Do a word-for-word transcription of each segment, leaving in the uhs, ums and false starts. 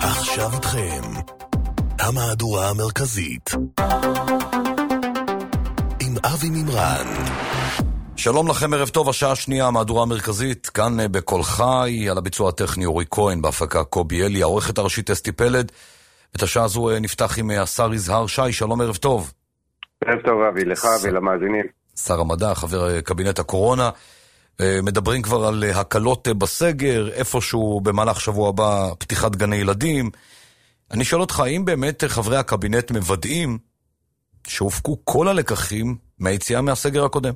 עכשיו איתכם המהדורה המרכזית עם אבי מימרן. שלום לכם, ערב טוב, השעה השנייה, המהדורה המרכזית, כאן בכל חי, על הביצוע הטכני אורי כהן, בהפקה קובי אלי, העורכת הראשית אסתי פלד. את השעה הזו נפתח עם השר יזהר שי. שלום, ערב טוב. ערב טוב אבי, לך ס... ולמאזינים. שר המדע, חבר קבינט הקורונה. מדברים כבר על הקלות בסגר, איפשהו במהלך שבוע הבא פתיחת גני ילדים. אני שואל אותך, האם באמת חברי הקבינט מוודאים שהופקו כל הלקחים מהיציאה מהסגר הקודם?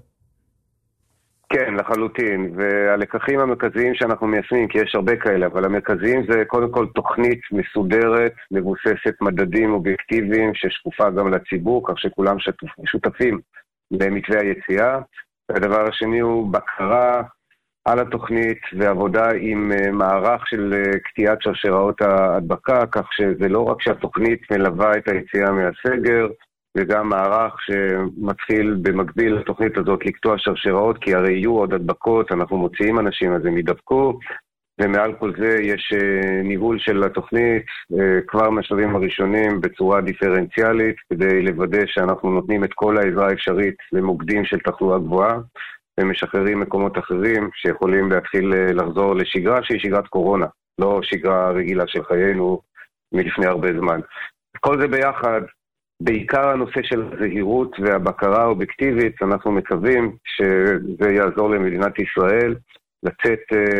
כן, לחלוטין, והלקחים המרכזיים שאנחנו מיישמים, כי יש הרבה כאלה, אבל המרכזיים זה קודם כל תוכנית מסודרת, מבוססת מדדים אובייקטיביים, ששקופה גם לציבור, כך שכולם שותפים למתווה היציאה. והדבר השני הוא בקרה על התוכנית ועבודה עם מערך של קטיעת שרשראות ההדבקה, כך שזה לא רק שהתוכנית מלווה את היציאה מהסגר, וגם מערך שמתחיל במקביל לתוכנית הזאת לקטוע שרשראות, כי הרי יהיו עוד הדבקות, אנחנו מוציאים אנשים אז הם ידבקו, ומעל כל זה יש ניהול של התוכנית כבר מהשלבים הראשונים בצורה דיפרנציאלית, כדי לוודא שאנחנו נותנים את כל העזרה האפשרית למוקדים של תחלואה גבוהה, ומשחררים מקומות אחרים שיכולים להתחיל לחזור לשגרה שהיא שגרת קורונה, לא שגרה רגילה של חיינו מלפני הרבה זמן. כל זה ביחד, בעיקר הנושא של הזהירות והבקרה האובייקטיבית, אנחנו מקווים שזה יעזור למדינת ישראל לצאת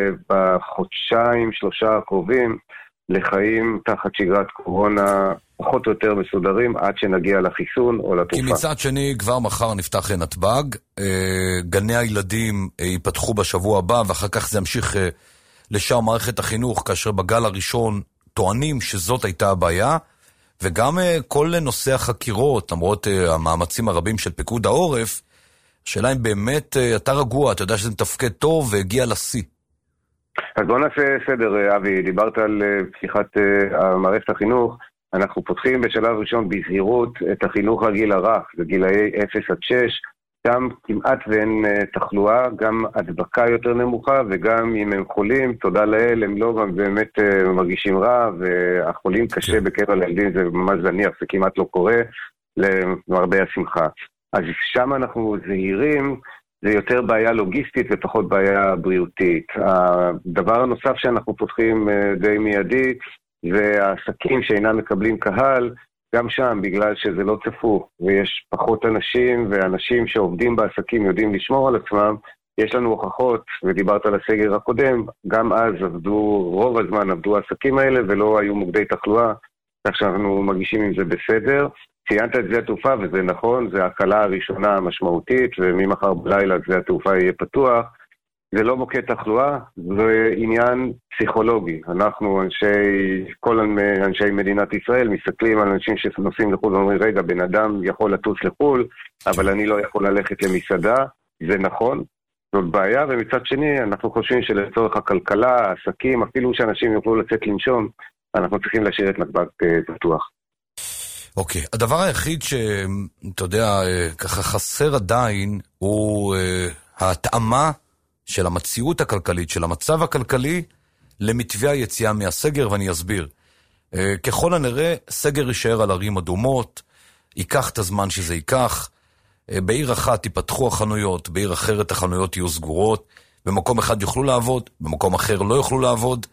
בחודשיים, שלושה הקרובים, לחיים תחת שגרת קורונה פחות או יותר מסודרים, עד שנגיע לחיסון או לתרופה. כי מצד שני, כבר מחר נפתח נתב"ג, גני הילדים ייפתחו בשבוע הבא, ואחר כך זה ימשיך לשאר מערכת החינוך, כאשר בגל הראשון טוענים שזאת הייתה הבעיה, וגם כל נושא החקירות, למרות המאמצים הרבים של פיקוד העורף, השאלה אם באמת אתה רגוע, אתה יודע שזה מתפקד טוב והגיע לשיא. אז בוא נעשה סדר, אבי, דיברת על פתיחת מערכת החינוך, אנחנו פותחים בשלב ראשון בזהירות את החינוך הגיל הרך, בגילאי אפס עד שש, גם כמעט ואין תחלואה, גם הדבקה יותר נמוכה, וגם אם הם חולים, תודה לאל, הם לא באמת מרגישים רע, והחולים קשה בקרב הילדים זה ממש זניח, זה כמעט לא קורה, למרבה השמחה. אז שם אנחנו זהירים, זה יותר בעיה לוגיסטית ופחות בעיה בריאותית. הדבר הנוסף שאנחנו פותחים די מיידי, זה העסקים שאינם מקבלים קהל, גם שם, בגלל שזה לא צפוף, ויש פחות אנשים, ואנשים שעובדים בעסקים יודעים לשמור על עצמם, יש לנו הוכחות, ודיברת על הסגר הקודם, גם אז עבדו, רוב הזמן עבדו העסקים האלה, ולא היו מוקדי תחלואה, כך שאנחנו מרגישים עם זה בסדר. ציינת את זה התעופה, וזה נכון, זה ההקלה הראשונה המשמעותית, וממחר בלילה זה התעופה יהיה פתוח. זה לא מוקד תחלואה, זה עניין פסיכולוגי. אנחנו, אנשי, כל אנשי מדינת ישראל, מסתכלים על אנשים שנוסעים לחול, ואומרים, רגע, בן אדם יכול לטוס לחול, אבל אני לא יכול ללכת למסעדה. זה נכון, זאת בעיה, ומצד שני, אנחנו חושבים שלצורך הכלכלה, העסקים, אפילו שאנשים יוכלו לצאת לנשום, אנחנו צריכים להשאיר את נתב"ג פתוח. אוקיי, okay. הדבר היחיד שאתה יודע, ככה חסר עדיין, הוא ההתאמה של המציאות הכלכלית, של המצב הכלכלי, למתווה היציאה מהסגר, ואני אסביר. ככל הנראה, סגר יישאר על ערים אדומות, ייקח את הזמן שזה ייקח, בעיר אחת ייפתחו החנויות, בעיר אחרת החנויות יהיו סגורות, במקום אחד יוכלו לעבוד, במקום אחר לא יוכלו לעבוד,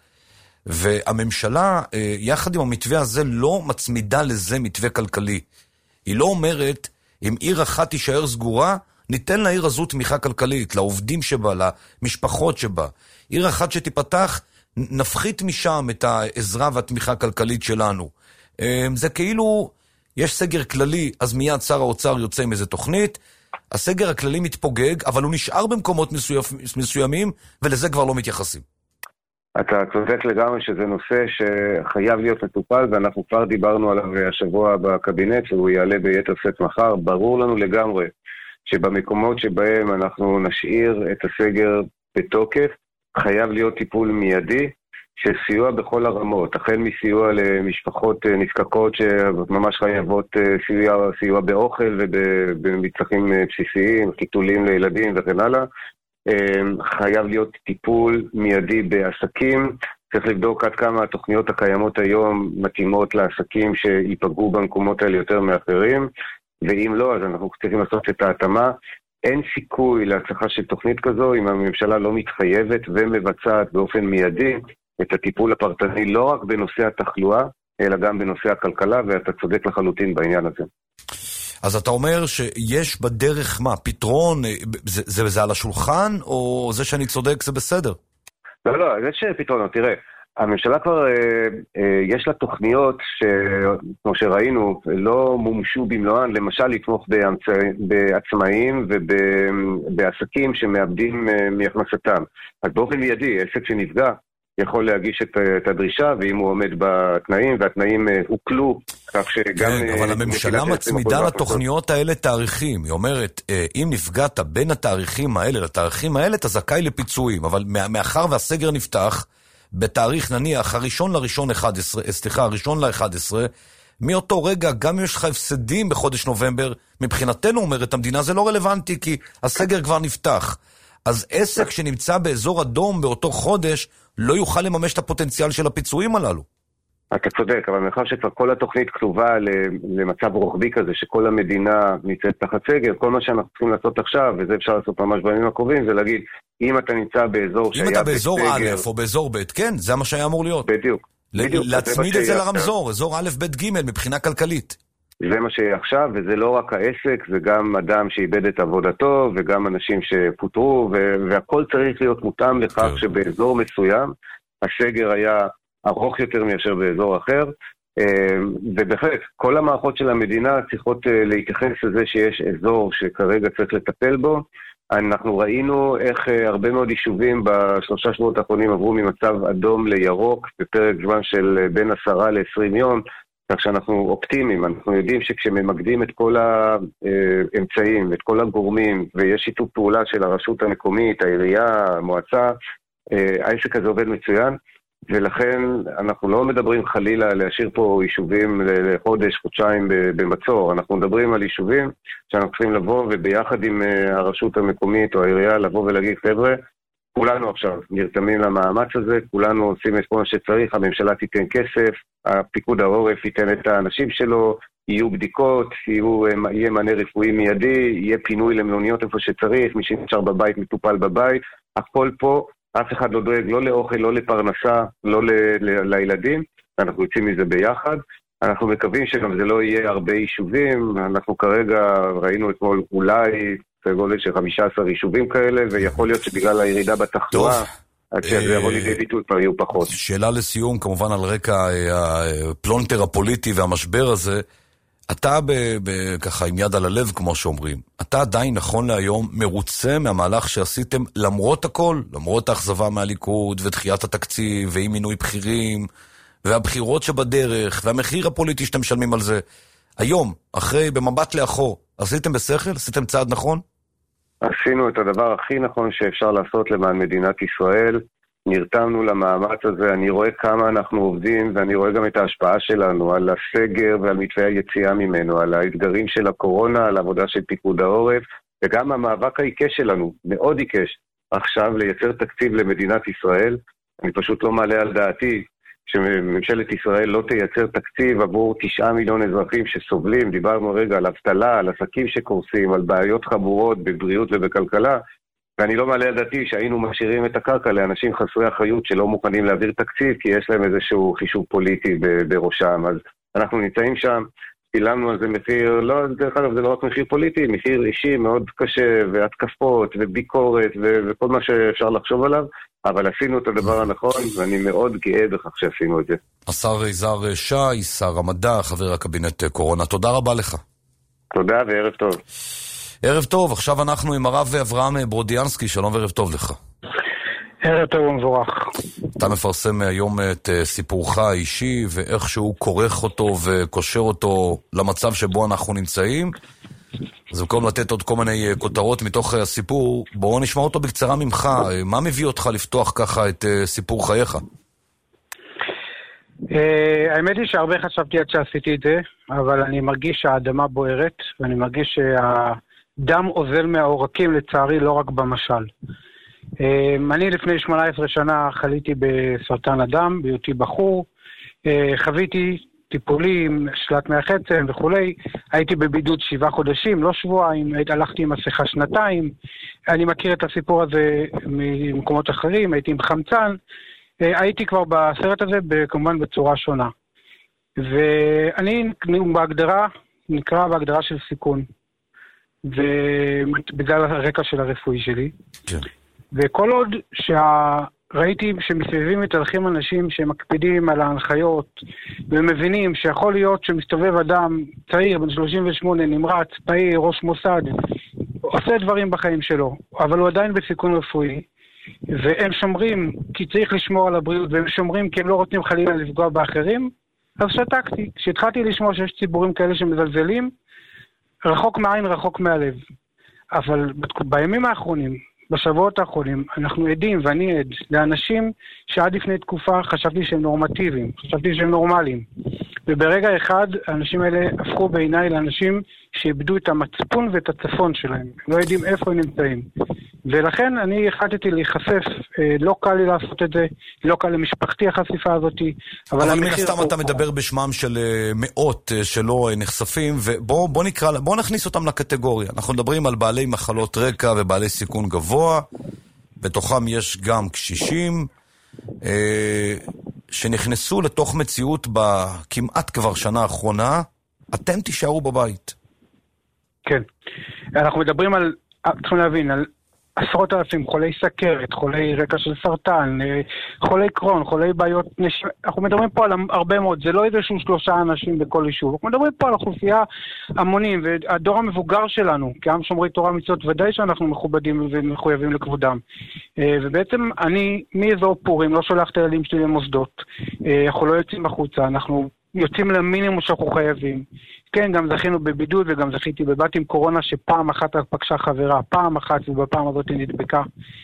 והממשלה, יחד עם המתווה הזה, לא מצמידה לזה מתווה כלכלי. היא לא אומרת, אם עיר אחת תישאר סגורה, ניתן לעיר הזו תמיכה כלכלית, לעובדים שבה, למשפחות שבה. עיר אחת שתיפתח, נפחית משם את העזרה והתמיכה הכלכלית שלנו. זה כאילו, יש סגר כללי, אז מיד שר האוצר יוצא עם איזה תוכנית, הסגר הכללי מתפוגג, אבל הוא נשאר במקומות מסוימים, ולזה כבר לא מתייחסים. אתה צודק לגמרי שזה נושא שחייב להיות מטופל, ואנחנו כבר דיברנו עליו השבוע בקבינט, והוא יעלה ביתר שאת מחר. ברור לנו לגמרי שבמקומות שבהם אנחנו נשאיר את הסגר בתוקף, חייב להיות טיפול מיידי, של סיוע בכל הרמות, החל מסיוע למשפחות נזקקות שממש חייבות סיוע, סיוע באוכל ובמצרכים בסיסיים, חיתולים לילדים וכן הלאה. חייב להיות טיפול מיידי בעסקים, צריך לבדוק עד כמה התוכניות הקיימות היום מתאימות לעסקים שיפגעו במקומות האלה יותר מאחרים, ואם לא, אז אנחנו צריכים לעשות את ההתאמה. אין סיכוי להצלחה של תוכנית כזו אם הממשלה לא מתחייבת ומבצעת באופן מיידי את הטיפול הפרטני, לא רק בנושא התחלואה, אלא גם בנושא הכלכלה, ואתה צודק לחלוטין בעניין הזה. אז אתה אומר שיש בדרך מה, פתרון, זה, זה, זה על השולחן, או זה שאני צודק זה בסדר? לא, לא, יש פתרונות, תראה. הממשלה כבר, יש לה תוכניות שכמו שראינו, לא מומשו במלואן, למשל לתמוך בעצמאים ובעסקים שמאבדים מהכנסתם. אז באופן מיידי, עסק שנפגע יכול להגיש את, את הדרישה, ואם הוא עומד בתנאים, והתנאים הוקלו, כך שגם... כן, אבל הממשלה מצמידה לתוכניות האלה תאריכים. היא אומרת, אם נפגעת בין התאריכים האלה לתאריכים האלה, אתה זכאי לפיצויים, אבל מאחר והסגר נפתח, בתאריך נניח הראשון לראשון אחד עשרה, סליחה, הראשון לאחד עשרה, מאותו רגע, גם אם יש לך הפסדים בחודש נובמבר, מבחינתנו אומרת המדינה, זה לא רלוונטי, כי הסגר כבר נפתח. אז עסק שנמצא באזור אדום באותו חודש, לא יוכל לממש את הפוטנציאל של הפיצויים הללו. אתה צודק, אבל מאחר שכבר כל התוכנית כתובה למצב רוחבי כזה, שכל המדינה נמצאת תחת סגר, כל מה שאנחנו צריכים לעשות עכשיו, וזה אפשר לעשות ממש בימים הקרובים, זה להגיד, אם אתה נמצא באזור שהיה... אם אתה באזור א' או באזור ב', כן, זה מה שהיה אמור להיות. בדיוק. להצמיד את זה לרמזור, אזור א', ב', ג', מבחינה כלכלית. זה מה שעכשיו, וזה לא רק העסק, זה גם אדם שאיבד את עבודתו, וגם אנשים שפוטרו, והכל צריך להיות מותאם לכך שבאזור מסוים, הסגר היה ארוך יותר מאשר באזור אחר, ובהחלט, כל המערכות של המדינה צריכות להתייחס לזה שיש אזור שכרגע צריך לטפל בו. אנחנו ראינו איך הרבה מאוד יישובים בשלושה שבועות האחרונים עברו ממצב אדום לירוק, בפרק זמן של בין עשרה לעשרים יום, כך שאנחנו אופטימיים, אנחנו יודעים שכשממקדים את כל האמצעים, את כל הגורמים, ויש שיתוף פעולה של הרשות המקומית, העירייה, המועצה, העסק הזה עובד מצוין, ולכן אנחנו לא מדברים חלילה להשאיר פה יישובים לחודש, חודשיים במצור, אנחנו מדברים על יישובים שאנחנו צריכים לבוא וביחד עם הרשות המקומית או העירייה לבוא ולהגיד, חבר'ה, כולנו עכשיו נרתמים למאמץ הזה, כולנו עושים את כל מה שצריך, הממשלה תיתן כסף, הפיקוד העורף ייתן את האנשים שלו, יהיו בדיקות, יהיו, יהיה מענה רפואי מיידי, יהיה פינוי למלוניות איפה שצריך, מי שנשאר בבית מטופל בבית, הכל פה, אף אחד לא דואג, לא לאוכל, לא לפרנסה, לא ל, ל, לילדים, אנחנו יוצאים מזה ביחד. אנחנו מקווים שגם זה לא יהיה הרבה יישובים, אנחנו כרגע ראינו אתמול אולי סגולת של חמישה עשר יישובים כאלה, ויכול להיות שבגלל הירידה בתחלואה, עד שזה יבוא לידי ביטוי כבר יהיו פחות. שאלה לסיום, כמובן על רקע הפלונטר הפוליטי והמשבר הזה, אתה ככה עם יד על הלב כמו שאומרים, אתה עדיין נכון להיום מרוצה מהמהלך שעשיתם למרות הכל, למרות האכזבה מהליכוד ודחיית התקציב ואי מינוי בכירים והבחירות שבדרך והמחיר הפוליטי שאתם משלמים על זה. היום, אחרי במבט לאחור, עשיתם בשכל? עשיתם צעד נכון? עשינו את הדבר הכי נכון שאפשר לעשות למען מדינת ישראל, נרתמנו למאמץ הזה, אני רואה כמה אנחנו עובדים ואני רואה גם את ההשפעה שלנו על הסגר ועל מתווה היציאה ממנו, על האתגרים של הקורונה, על העבודה של פיקוד העורף, וגם המאבק העיקש שלנו, מאוד עיקש, עכשיו לייצר תקציב למדינת ישראל. אני פשוט לא מעלה על דעתי שממשלת ישראל לא תייצר תקציב עבור תשעה מיליון אזרחים שסובלים, דיברנו רגע על אבטלה, על עסקים שקורסים, על בעיות חמורות בבריאות ובכלכלה, ואני לא מעלה על דעתי שהיינו משאירים את הקרקע לאנשים חסרי אחריות שלא מוכנים להעביר תקציב, כי יש להם איזשהו חישוב פוליטי בראשם. אז אנחנו נמצאים שם, פילמנו על זה מחיר, לא, דרך אגב זה לא רק מחיר פוליטי, מחיר אישי מאוד קשה, והתקפות וביקורת ו- וכל מה שאפשר לחשוב עליו, אבל עשינו את הדבר הנכון, ואני מאוד גאה בכך שעשינו את זה. השר יזהר שי, שר המדע, חבר הקבינט קורונה, תודה רבה לך. תודה וערב טוב. ערב טוב, עכשיו אנחנו עם הרב אברהם ברודיאנסקי, שלום וערב טוב לך. ערב טוב ומבורך. אתה מפרסם היום את סיפורך האישי ואיך שהוא כורך אותו וקושר אותו למצב שבו אנחנו נמצאים. אז במקום לתת עוד כל מיני כותרות מתוך הסיפור, בואו נשמע אותו בקצרה ממך. מה מביא אותך לפתוח ככה את סיפור חייך? האמת היא שהרבה חשבתי עד שעשיתי את זה, אבל אני מרגיש שהאדמה בוערת, ואני מרגיש שהדם עוזל מהעורקים לצערי לא רק במשל. אני לפני שמונה עשרה שנה חליתי בסרטן הדם, בהיותי בחור, חוויתי טיפולים, שלט מח עצם וכולי, הייתי בבידוד שבעה חודשים, לא שבועיים, הלכתי עם מסכה שנתיים, אני מכיר את הסיפור הזה ממקומות אחרים, הייתי עם חמצן, הייתי כבר בסרט הזה כמובן בצורה שונה. ואני בהגדרה, נקרא בהגדרה של סיכון, ובגלל הרקע של הרפואי שלי. כן. וכל עוד שראיתי שמסביבים מתהלכים אנשים שמקפידים על ההנחיות, ומבינים שיכול להיות שמסתובב אדם צעיר, בן שלושים ושמונה, נמרץ, פעיל, ראש מוסד, עושה דברים בחיים שלו, אבל הוא עדיין בסיכון רפואי, והם שומרים כי צריך לשמור על הבריאות, והם שומרים כי הם לא רוצים חלילה לפגוע באחרים, אז שתקתי. כשהתחלתי לשמוע שיש ציבורים כאלה שמזלזלים, רחוק מהעין, רחוק מהלב. אבל בימים האחרונים, בשבועות האחרונים, אנחנו עדים, ואני עד, לאנשים שעד לפני תקופה חשבתי שהם נורמטיביים, חשבתי שהם נורמליים. וברגע אחד, האנשים האלה הפכו בעיניי לאנשים שאיבדו את המצפון ואת הצפון שלהם. הם לא יודעים איפה הם נמצאים. ולכן אני החלטתי להיחשף, לא קל לי לעשות את זה, לא קל למשפחתי החשיפה הזאת. אבל, אבל מן הסתם אתה מדבר בשמם של מאות שלא נחשפים, ובוא בוא נקרא, בוא נכניס אותם לקטגוריה. אנחנו מדברים על בעלי מחלות רקע ובעלי סיכון גבוה, בתוכם יש גם קשישים, שנכנסו לתוך מציאות בכמעט כבר שנה האחרונה, אתם תישארו בבית. כן. אנחנו מדברים על, צריכים להבין, על עשרות אלפים, חולי סכרת, חולי רקע של סרטן, חולי קרון, חולי בעיות נשימה. אנחנו מדברים פה על הרבה מאוד, זה לא איזשהו שלושה אנשים בכל יישוב. אנחנו מדברים פה על אוכלוסייה המונים, והדור המבוגר שלנו, כעם שומרי תורה מצוות, ודאי שאנחנו מכובדים ומחויבים לכבודם. ובעצם אני, מאזור פורים, לא שולח את הילדים שלי למוסדות. אנחנו לא יוצאים החוצה, אנחנו יוצאים למינימום שאנחנו חייבים. כן, גם זכינו בבידוד וגם זכיתי בבת עם קורונה שפעם אחת פגשה חברה, פעם אחת ובפעם הזאת היא נדבקה.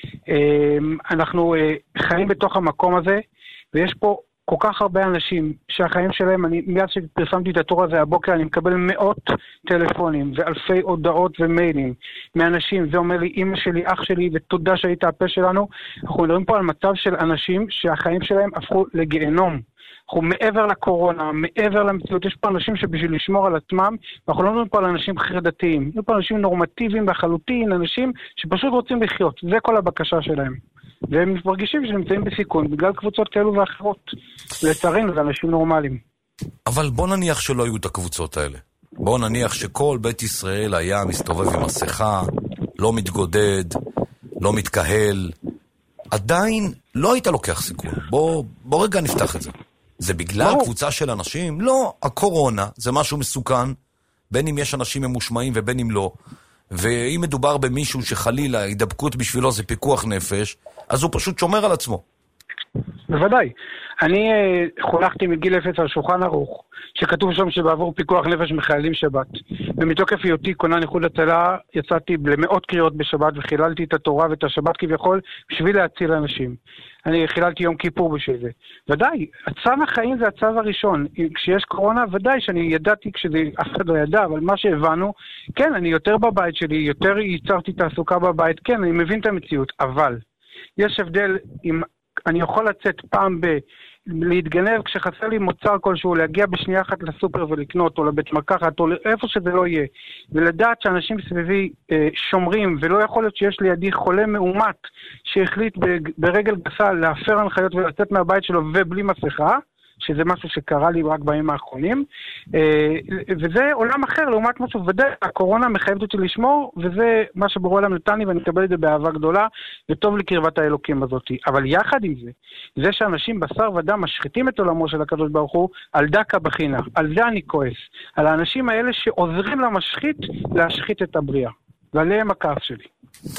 אנחנו חיים בתוך המקום הזה, ויש פה כל כך הרבה אנשים שהחיים שלהם, אני מיד שפרסמתי את התור הזה הבוקר, אני מקבל מאות טלפונים ואלפי הודעות ומיילים מאנשים, זה אומר לי אמא שלי, אח שלי, ותודה שהיית הפה שלנו. אנחנו מדברים פה על מצב של אנשים שהחיים שלהם הפכו לגיהנום. אנחנו מעבר לקורונה, מעבר למציאות, יש פה אנשים שבשביל לשמור על עצמם, ואנחנו לא מדברים פה על אנשים חרדתיים, יש פה אנשים נורמטיביים לחלוטין, אנשים שפשוט רוצים לחיות, זה כל הבקשה שלהם. והם מרגישים שנמצאים בסיכון, בגלל קבוצות כאלו ואחרות. לצערנו, זה אנשים נורמליים. אבל בוא נניח שלא היו את הקבוצות האלה. בוא נניח שכל בית ישראל היה מסתובב עם מסכה, לא מתגודד, לא מתקהל, עדיין לא היית לוקח סיכון. בוא, בוא רגע נפתח את זה. זה בגלל לא. קבוצה של אנשים? לא, הקורונה זה משהו מסוכן, בין אם יש אנשים ממושמעים ובין אם לא. ואם מדובר במישהו שחלילה הידבקות בשבילו זה פיקוח נפש, אז הוא פשוט שומר על עצמו. בוודאי. אני חונכתי מגיל אפס על שולחן ערוך, שכתוב שם שבעבור פיקוח נפש מחיילים שבת. ומתוקף היותי כונן איחוד הצלה, יצאתי למאות קריאות בשבת וחיללתי את התורה ואת השבת כביכול בשביל להציל אנשים. אני חיללתי יום כיפור בשביל זה. ודאי, הצו החיים זה הצו הראשון. כשיש קורונה, ודאי שאני ידעתי כשזה אף אחד לא ידע, אבל מה שהבנו, כן, אני יותר בבית שלי, יותר ייצרתי תעסוקה בבית, כן, אני מבין את המציאות, אבל יש הבדל אם אני יכול לצאת פעם ב... להתגנב כשחסר לי מוצר כלשהו, להגיע בשנייה אחת לסופר ולקנות, או לבית מרקחת, או איפה שזה לא יהיה, ולדעת שאנשים סביבי אה, שומרים, ולא יכול להיות שיש לידי חולה מאומת, שהחליט ברגל גסה להפר הנחיות ולצאת מהבית שלו ובלי מסכה, שזה משהו שקרה לי רק בימים האחרונים, וזה עולם אחר לעומת משהו, ודאי, הקורונה מחייבת אותי לשמור, וזה מה שברור עליו נתן לי, ואני אקבל את זה באהבה גדולה, וטוב לקרבת האלוקים הזאת. אבל יחד עם זה, זה שאנשים בשר ודם משחיתים את עולמו של הקדוש ברוך הוא, על דקה בחינה, על זה אני כועס, על האנשים האלה שעוזרים למשחית להשחית את הבריאה, ועליהם הכעס שלי.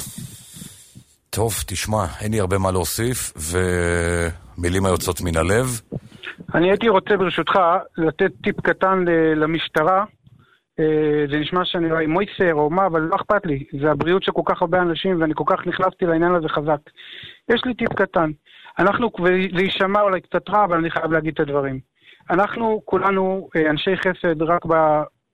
טוב, תשמע, אין לי הרבה מה להוסיף, ומילים היוצאות מן הלב. אני הייתי רוצה ברשותך לתת טיפ קטן למשטרה, זה נשמע שאני רואה מויסר או מה, אבל לא אכפת לי, זה הבריאות של כל כך הרבה אנשים ואני כל כך נכנסתי לעניין הזה חזק. יש לי טיפ קטן, אנחנו, וזה יישמע אולי קצת רע, אבל אני חייב להגיד את הדברים. אנחנו כולנו אנשי חסד רק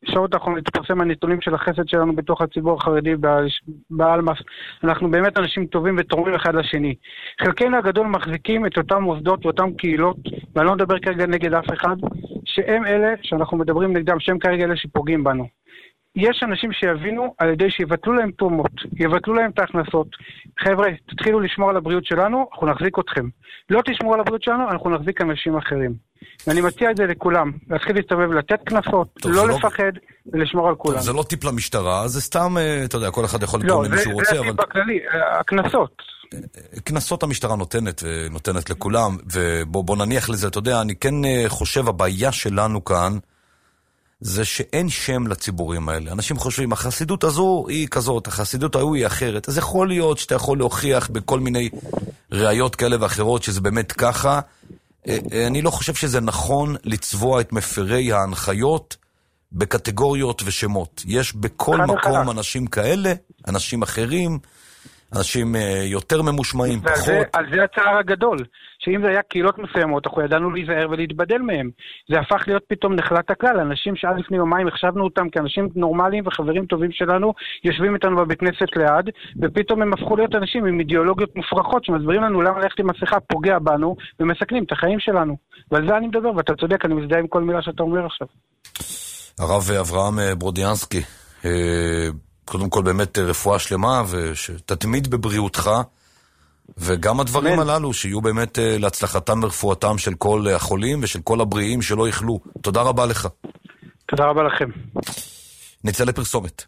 בשעות האחרונות התפרסם הנתונים של החסד שלנו בתוך הציבור החרדי באלמס. אנחנו באמת אנשים טובים ותורמים אחד לשני. חלקנו הגדול מחזיקים את אותם מוסדות ואותם קהילות, ואני לא מדבר כרגע נגד אף אחד, שהם אלה שאנחנו מדברים נגדם, שהם כרגע אלה שפוגעים בנו. יש אנשים שיבינו על ידי שיבטלו להם תרומות, יבטלו להם את ההכנסות. חבר'ה, תתחילו לשמור על הבריאות שלנו, אנחנו נחזיק אתכם. לא תשמרו על הבריאות שלנו, אנחנו נחזיק אנשים אחרים. ואני מציע את זה לכולם, להתחיל להסתובב, לתת כנסות, לא לפחד ולשמור על כולם. זה לא טיפ למשטרה, זה סתם, אתה יודע, כל אחד יכול לתרום למי שהוא רוצה. לא, זה טיפ בכללי, הכנסות. כנסות המשטרה נותנת, נותנת לכולם, ובוא נניח לזה, אתה יודע, אני כן חושב, הבעיה שלנו כאן, זה שאין שם לציבורים האלה. אנשים חושבים, החסידות הזו היא כזאת, החסידות ההוא היא אחרת. אז יכול להיות שאתה יכול להוכיח בכל מיני ראיות כאלה ואחרות שזה באמת ככה. אני לא חושב שזה נכון לצבוע את מפרי ההנחיות בקטגוריות ושמות. יש בכל מקום אנשים כאלה, אנשים אחרים, אנשים יותר ממושמעים, פחות. על זה הצער הגדול, שאם זה היה קהילות מסוימות, אנחנו ידענו להיזהר ולהתבדל מהם. זה הפך להיות פתאום נחלת הכלל. אנשים שעד לפני יומיים החשבנו אותם כאנשים נורמליים וחברים טובים שלנו, יושבים איתנו בבית כנסת ליד, ופתאום הם הפכו להיות אנשים עם אידיאולוגיות מופרכות, שמסבירים לנו למה ללכת עם מסכה פוגע בנו, ומסכנים את החיים שלנו. ועל זה אני מדבר, ואתה צודק, אני מזדהה עם כל מילה שאתה אומר עכשיו. הרב אברהם ברודיאנסקי, קודם כל באמת רפואה שלמה, ושתתמיד בבריאותך, וגם הדברים הללו, שיהיו באמת להצלחתם ורפואתם של כל החולים ושל כל הבריאים שלא יחלו. תודה רבה לך. תודה רבה לכם. נצא לפרסומת.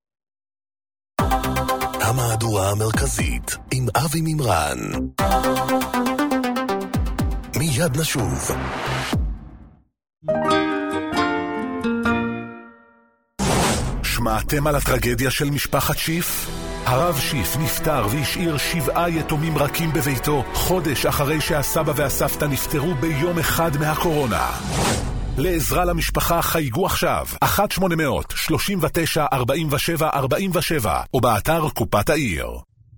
המהדורה המרכזית עם אבי מימרן. מיד נשוב. שמעתם על הטרגדיה של משפחת שיף? הרב שיף נפטר והשאיר שבעה יתומים רכים בביתו, חודש אחרי שהסבא והסבתא נפטרו ביום אחד מהקורונה. לעזרה למשפחה חייגו עכשיו, אחת שמונה אפס אפס שלושים ותשע ארבעים ושבע ארבעים ושבע, או באתר קופת העיר.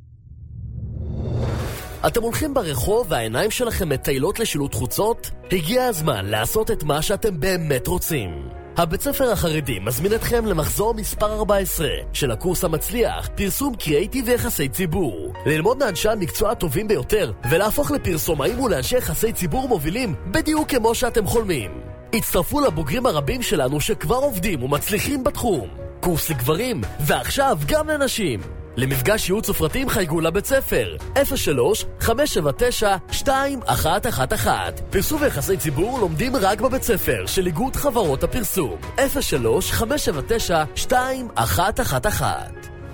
אתם הולכים ברחוב והעיניים שלכם מטיילות לשילוט חוצות? הגיע הזמן לעשות את מה שאתם באמת רוצים. הבית ספר החרדי מזמין אתכם למחזור מספר ארבע עשרה של הקורס המצליח, פרסום קריאיטיב ויחסי ציבור. ללמוד מאנשי המקצוע הטובים ביותר ולהפוך לפרסומאים ולאנשי יחסי ציבור מובילים בדיוק כמו שאתם חולמים. הצטרפו לבוגרים הרבים שלנו שכבר עובדים ומצליחים בתחום. קורס לגברים ועכשיו גם לנשים. למפגש ייעוץ ופרטים חייגו לבית ספר אפס שלוש חמש שבע תשע שתיים אחת אחת אחת. פרסום ויחסי ציבור לומדים רק בבית ספר של איגוד חברות הפרסום אפס שלוש חמש שבע תשע שתיים אחת אחת אחת.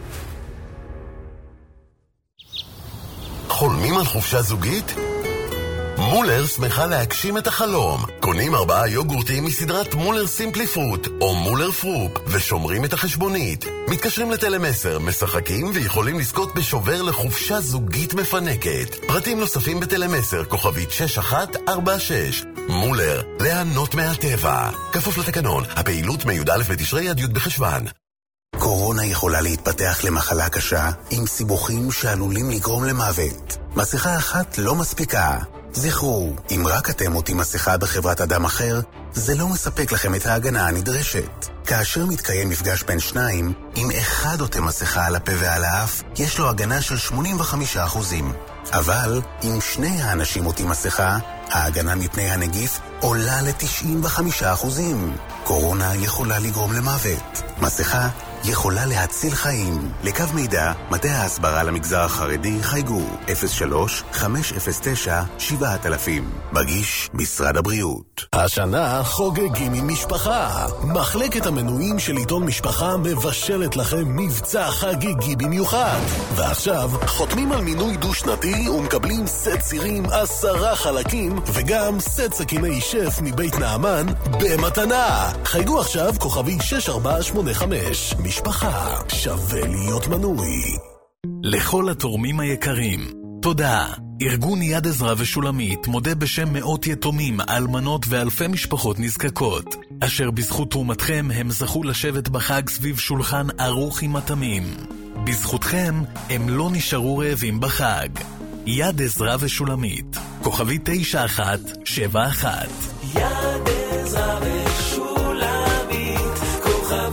חולמים על חופשה זוגית? מולר שמחה להגשים את החלום. קונים ארבעה יוגורטים מסדרת מולר סימפלי פרוט או מולר פרופ ושומרים את החשבונית. מתקשרים לטלמסר, משחקים ויכולים לזכות בשובר לחופשה זוגית מפנקת. פרטים נוספים בטלמסר, כוכבית שש אחת ארבע שש. מולר, ליהנות מהטבע. כפוף לתקנון, הפעילות מי"א בתשרי עד י' בחשוון. קורונה יכולה להתפתח למחלה קשה עם סיבוכים שעלולים לגרום למוות. מסכה אחת לא מספיקה. זכרו, אם רק אתם עוטים מסכה בחברת אדם אחר, זה לא מספק לכם את ההגנה הנדרשת. כאשר מתקיים מפגש בין שניים, אם אחד עוטה מסכה על הפה ועל האף, יש לו הגנה של שמונים וחמישה אחוזים. אבל אם שני האנשים עוטים מסכה, ההגנה מפני הנגיף עולה ל-תשעים וחמישה אחוזים. קורונה יכולה לגרום למוות. מסכה יכולה להציל חיים. לקו מידע, מטה ההסברה למגזר החרדי חייגו אפס שלוש חמש אפס תשע שבע אלפים. מגיש משרד הבריאות. השנה חוגגים עם משפחה. מחלקת המנויים של עיתון משפחה מבשלת לכם מבצע חגיגי במיוחד. ועכשיו חותמים על מינוי דו-שנתי ומקבלים סט צירים עשרה חלקים וגם סט סכיני שף מבית נעמן במתנה. חייגו עכשיו כוכבי שש ארבע שמונה חמש. משפחה שווה להיות מנוי. לכל התורמים היקרים, תודה. ארגון יד עזרא ושולמית מודה בשם מאות יתומים, אלמנות ואלפי משפחות נזקקות, אשר בזכות תרומתכם הם זכו לשבת בחג סביב שולחן ערוך עם מטעמים. בזכותכם הם לא נשארו רעבים בחג. יד עזרא ושולמית, כוכבי תשע אחת שבע אחת. יד עזרא ושולמית, כוכבי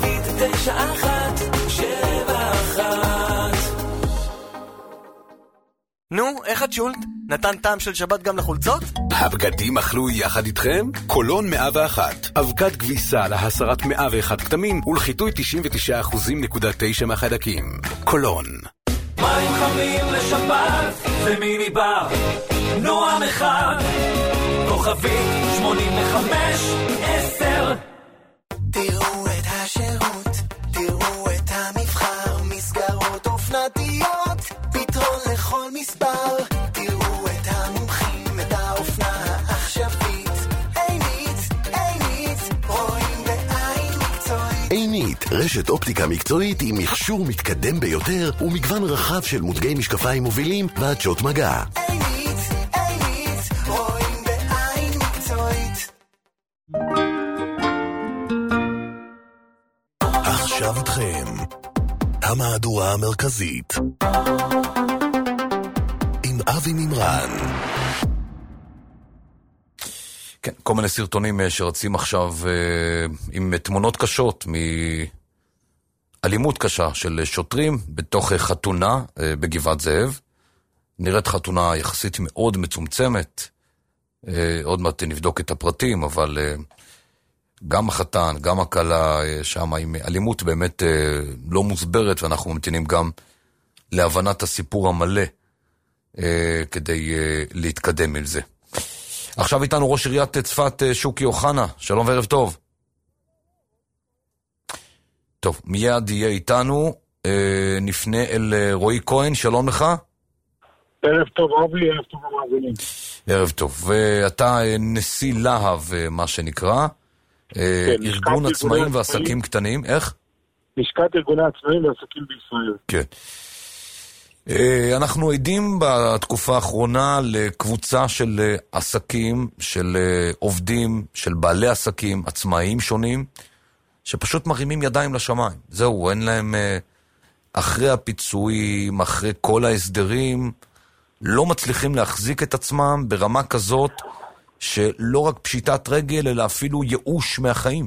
שולט? נתן טעם של שבת גם לחולצות? הבגדים אכלו יחד איתכם? קולון מאה ואחת. אבקת כביסה להסרת מאה ואחת כתמים ולחיטוי תשעים ותשעה אחוז נקודה תשע מהחיידקים. קולון. מים חמים לשבת זה מיני בר נועם אחד כוכבית שמונים וחמש עשר. תראו את השירות, תראו את המבחר, מסגרות אופנתיות, פתרון לכל מספר. תראו את המומחים, את האופנה העכשווית. עינית, עינית, רואים בעין מקצועית. עינית, רשת אופטיקה מקצועית עם מכשור מתקדם ביותר ומגוון רחב של מותגי משקפיים מובילים ועדשות מגע. עינית, עינית, רואים בעין מקצועית. עכשיו איתכם, המהדורה המרכזית עם אבי מימרן. כן, כל מיני סרטונים שרצים עכשיו עם תמונות קשות מאלימות קשה של שוטרים בתוך חתונה בגבעת זאב. נראית חתונה יחסית מאוד מצומצמת, עוד מעט נבדוק את הפרטים, אבל גם החתן, גם הקלה שם עם אלימות באמת לא מוסברת, ואנחנו ממתינים גם להבנת הסיפור המלא כדי להתקדם עם זה. עכשיו איתנו ראש עיריית צפת שוקי אוחנה, שלום וערב טוב. טוב, מיד יהיה איתנו, נפנה אל רועי כהן, שלום לך. ערב טוב אבי, ערב טוב המאזינים. ערב טוב, ואתה נשיא להב מה שנקרא, כן, ארגון עצמאים ועסקים קטנים, איך? לשכת ארגוני עצמאים ועסקים בישראל. כן. אנחנו עדים בתקופה האחרונה לקבוצה של עסקים, של עובדים, של בעלי עסקים, עצמאים שונים, שפשוט מרימים ידיים לשמיים. זהו, אין להם, אחרי הפיצויים, אחרי כל ההסדרים, לא מצליחים להחזיק את עצמם ברמה כזאת, שלא רק פשיטת רגל, אלא אפילו ייאוש מהחיים.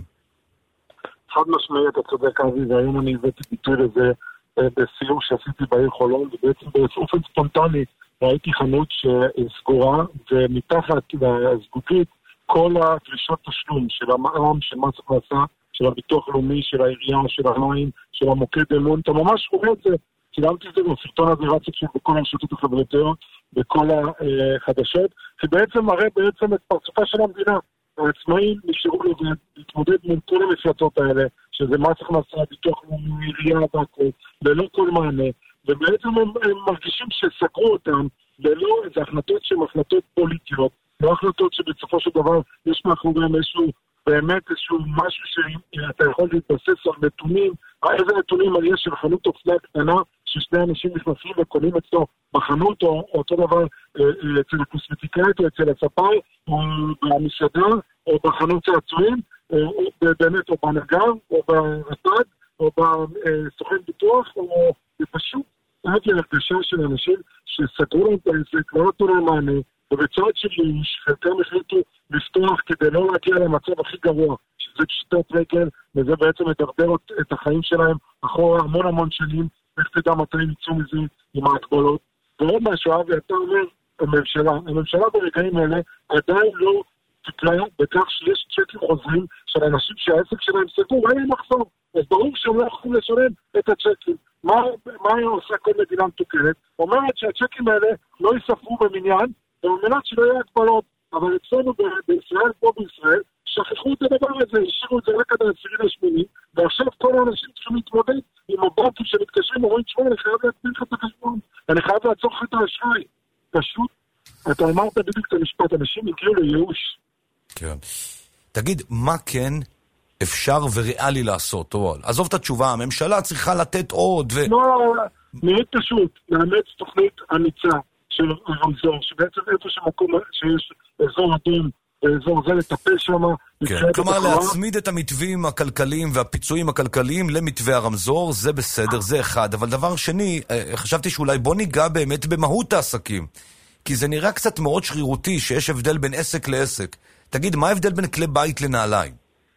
חד משמעית, אתה צודק אבי, והיום אני הבאתי ביטוי לזה בסיור שעשיתי בעיר חולון, ובעצם באופן ספונטני ראיתי חנות שסגורה, ומתחת לזגוגית כל הדרישות תשלום של המע"מ, של מס הכנסה, של הביטוח לאומי, של העירייה, של המים, של המוקד אמון, אתה ממש רואה את זה. צילמתי את זה בסרטון הזה רץ עכשיו בכל הרשתות החברתיות, בכל החדשות, שבעצם מראה בעצם את פרצופה של המדינה. העצמאים נשארו להתמודד מול כל המפלטות האלה, שזה מס הכנסה, ביטוח לאומי, עירייה והכל, ללא כל מענה, ובעצם הם, הם מרגישים שסגרו אותם, ללא איזה החלטות שהן החלטות פוליטיות, לא החלטות שבסופו של דבר יש מאחוריהם איזשהו, באמת איזשהו משהו שאתה יכול להתבסס על נתונים, איזה נתונים על יש של חנות אופנה קטנה, ששני אנשים נכנסים וקונים אצלו בחנות, או אותו דבר אצל הקוסמטיקאית, או אצל הספר, או במסעדה, או בחנות צעצועים, או באמת, או בנגר, או ברטד, או בסוכן ביטוח, או פשוט, עד להרגשה של אנשים שסגרו להם את העסק, לא נתנו להם מענה, ובצד שלי, חלקם החליטו לפתוח כדי לא להגיע למצב הכי גרוע, שזה פשיטת רגל, וזה בעצם מדרדר את החיים שלהם אחורה המון המון שנים, איך תדע מתי ניצאו מזה עם ההגבלות. ועוד משהו, אבי, אתה אומר, הממשלה, הממשלה ברגעים האלה עדיין לא תקלה בכך שיש צ'קים חוזרים של אנשים שהעסק שלהם סגור, אין להם מחזור. אז ברור שהם לא יכולים לשלם את הצ'קים. מה, מה עושה כל מדינה מתוקנת? אומרת שהצ'קים האלה לא יספרו במניין, במנת שלא יהיה הגבלות. אבל אצלנו בישראל, פה בישראל, שכחו את הדבר הזה, השאירו את זה רק עד העשירי לשמיני, ועכשיו כל האנשים צריכים להתמודד עם הבנקים שמתקשרים, אומרים, תשמע, אני חייב להקפיא לך את החשבון, אני חייב לעצור לך את האשראי. פשוט, אתה אמרת בדיוק את המשפט, אנשים הגיעו לייאוש. כן. תגיד, מה כן אפשר וריאלי לעשות? או, עזוב את התשובה, הממשלה צריכה לתת עוד ו... לא, מאוד פשוט, לאמץ תוכנית אמיצה של הרמזור, שבעצם איפה שמקום שיש אזור אדום, אזור זה לטפל שם. כן, כלומר להצמיד את המתווים הכלכליים והפיצויים הכלכליים למתווה הרמזור, זה בסדר, זה אחד. אבל דבר שני, חשבתי שאולי בוא ניגע באמת במהות העסקים. כי זה נראה קצת מאוד שרירותי שיש הבדל בין עסק לעסק. תגיד, מה ההבדל בין כלי בית לנעליים?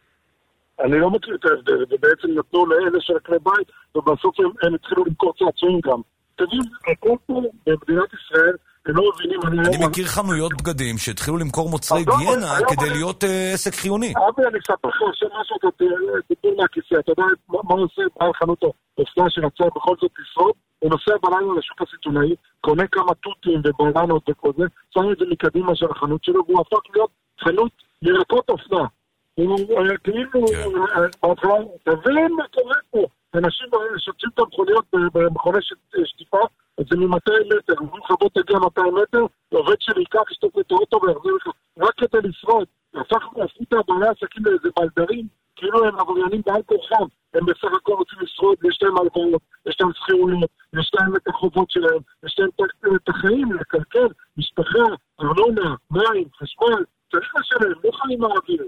אני לא מכיר את ההבדל, ובעצם נתנו לאלה של כלי בית, ובסוף הם, הם התחילו למכור צעצועים גם. תגיד, הכל פה במדינת ישראל, הם לא מבינים... אני מכיר חנויות בגדים שהתחילו למכור מוצרי היגיינה כדי להיות עסק חיוני. אבי, אני אספר לך שמשהו, אתה תיפול מהכיסא, אתה יודע מה עושה בעל חנות אופנה שרצה בכל זאת לשרוד? הוא נוסע בלילה לשוק הסיטונאי, קונה כמה טוטים ובננות וכל זה, שם את זה מקדימה של החנות שלו, והוא הפך להיות חנות ירקות אופנה. הוא כאילו, בהתחלה, תבין מה קורה פה. אנשים שוצאים את המכוניות במכוני שטיפה, אז זה מ-מאתיים מטר, אומרים לך בוא תגיע מאתיים מטר, עובד שלי ייקח, ישתות את האוטו ויחזיר לך, רק כדי לשרוד. הפכנו להפריט הבעלי עסקים לאיזה בלדרים, כאילו הם עבריינים בעל כורחם, הם בסך הכל רוצים לשרוד, יש להם הלוואות, יש להם שכירויות, יש להם את החובות שלהם, יש להם את החיים, לקלקל, משפחה, ארנונה, מים, חשמל, צריך לשלם, לא חיים מהאוויר.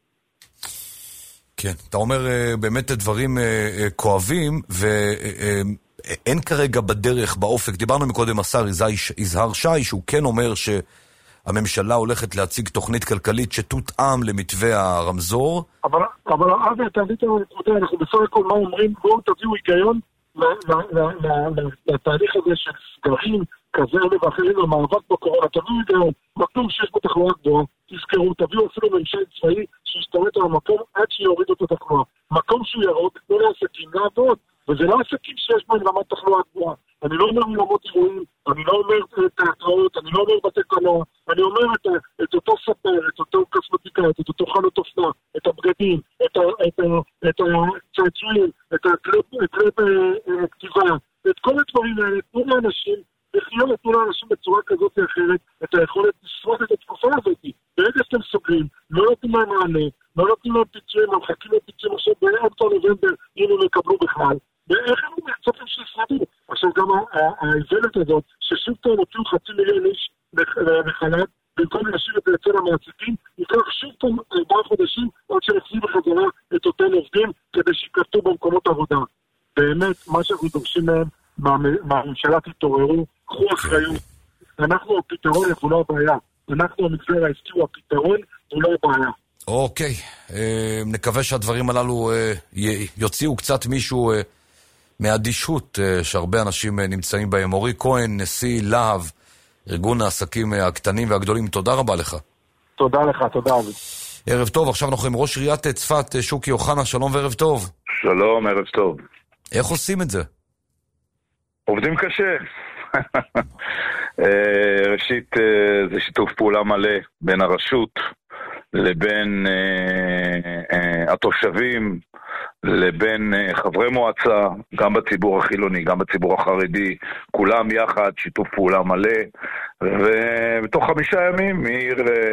כן, אתה אומר באמת דברים כואבים, ואין כרגע בדרך, באופק, דיברנו מקודם השר יזהר שי, שהוא כן אומר שהממשלה הולכת להציג תוכנית כלכלית שתותאם למתווה הרמזור. אבל, אבל אבי, אתה תביא את הנקודה, אנחנו בסך הכל מה אומרים, בואו תביאו היגיון לתהליך הזה של סגרים, כזה אלה ואחרים, למאבק בקורונה, תביאו היגיון, מקום שיש בו תחלואה גבוהה, תזכרו, תביאו אפילו ממשל צבאי שישתמט על המקום עד שיוריד את התחלואה. מקום שהוא ירוק, תנו לעסקים לעבוד, וזה לא עסקים שיש בהם רמת תחלואה גבוהה. אני לא אומר עולמות אירועים, אני לא אומר תיאטראות, אני לא אומר בתי קולנוע, אני אומר את, את אותו ספר, את אותו קוסמטיקאי, את אותו חנות אופנה, את הבגדים, את הצעצועים, את הכלי כתיבה, את כל הדברים האלה, תנו לאנשים, לחיות, תנו לאנשים בצורה כזאת או אחרת, את היכולת לשרוד את התקופה הזאת. ברגע שאתם סוגרים, לא נותנים להם מענה, לא נותנים להם פיצויים, הם מחכים לפיצויים עכשיו באמצע נובמבר, אם הם יקבלו בכלל. ואיך הם מצפים שישרדו? עכשיו גם האיוולת הזאת, ששוב פעם הוציאו חצי מיליון איש לחל"ת, במקום להשאיר את זה אצל המעסיקים, ייקח שוב פעם ארבעה חודשים עד שיחזיר בחזרה את אותם עובדים כדי שיקלטו במקומות עבודה. באמת, מה שאנחנו דורשים מהם, מהממשלה תתעוררו, קחו אחריות. אנחנו הפתרון, אנחנו לא הבעיה. אנחנו המגזר העסקי הוא הפתרון, הוא לא הבעיה. אוקיי, נקווה שהדברים הללו יוציאו קצת מישהו מהאדישות שהרבה אנשים נמצאים בהם. אורי כהן, נשיא להב, ארגון העסקים הקטנים והגדולים, תודה רבה לך. תודה לך, תודה אבי. ערב טוב, עכשיו אנחנו עם ראש עיריית צפת, שוקי אוחנה, שלום וערב טוב. שלום, ערב טוב. איך עושים את זה? עובדים קשה. ראשית, זה שיתוף פעולה מלא בין הרשות לבין התושבים, לבין חברי מועצה, גם בציבור החילוני, גם בציבור החרדי, כולם יחד, שיתוף פעולה מלא, ובתוך חמישה ימים מעיר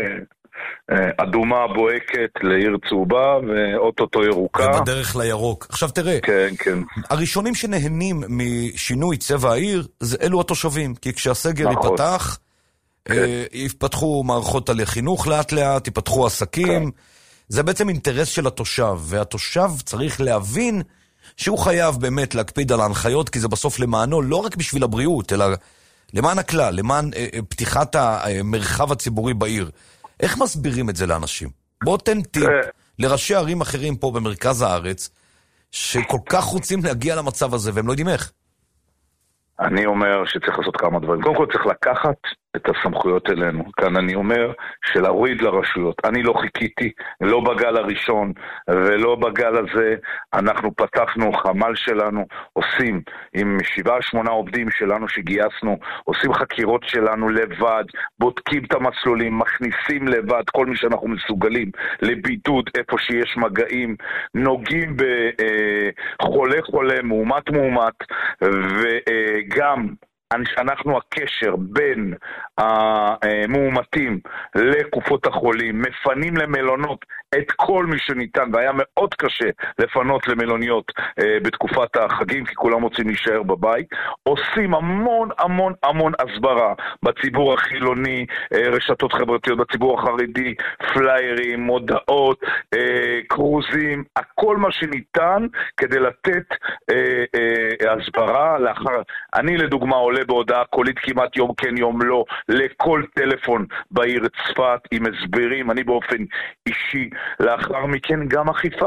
אדומה בוהקת לעיר צהובה, ואוטוטו ירוקה. ובדרך לירוק. עכשיו תראה, כן, כן. הראשונים שנהנים משינוי צבע העיר, זה אלו התושבים, כי כשהסגר נכון. ייפתח, כן. יפתחו מערכות על חינוך לאט לאט, יפתחו עסקים, כן. זה בעצם אינטרס של התושב, והתושב צריך להבין שהוא חייב באמת להקפיד על ההנחיות, כי זה בסוף למענו לא רק בשביל הבריאות, אלא למען הכלל, למען אה, פתיחת המרחב הציבורי בעיר. איך מסבירים את זה לאנשים? בוא תן טיפ לראשי ערים אחרים פה במרכז הארץ, שכל כך רוצים להגיע למצב הזה, והם לא יודעים איך. אני אומר שצריך לעשות כמה דברים. קודם כל צריך לקחת את הסמכויות אלינו. כאן אני אומר שלהוריד לרשויות. אני לא חיכיתי, לא בגל הראשון ולא בגל הזה. אנחנו פתחנו חמ"ל שלנו, עושים עם שבעה שמונה עובדים שלנו שגייסנו, עושים חקירות שלנו לבד, בודקים את המסלולים, מכניסים לבד כל מי שאנחנו מסוגלים לבידוד איפה שיש מגעים, נוגעים בחולה חולה, מאומת מאומת, וגם אנחנו הקשר בין המאומתים לקופות החולים, מפנים למלונות את כל מי שניתן, והיה מאוד קשה לפנות למלוניות אה, בתקופת החגים, כי כולם רוצים להישאר בבית. עושים המון המון המון הסברה בציבור החילוני, אה, רשתות חברתיות, בציבור החרדי, פליירים, מודעות, אה, קרוזים, הכל מה שניתן כדי לתת אה, אה, הסברה לאחר. אני לדוגמה עולה בהודעה קולית כמעט יום כן יום לא לכל טלפון בעיר צפת עם הסברים, אני באופן אישי, לאחר מכן גם אכיפה.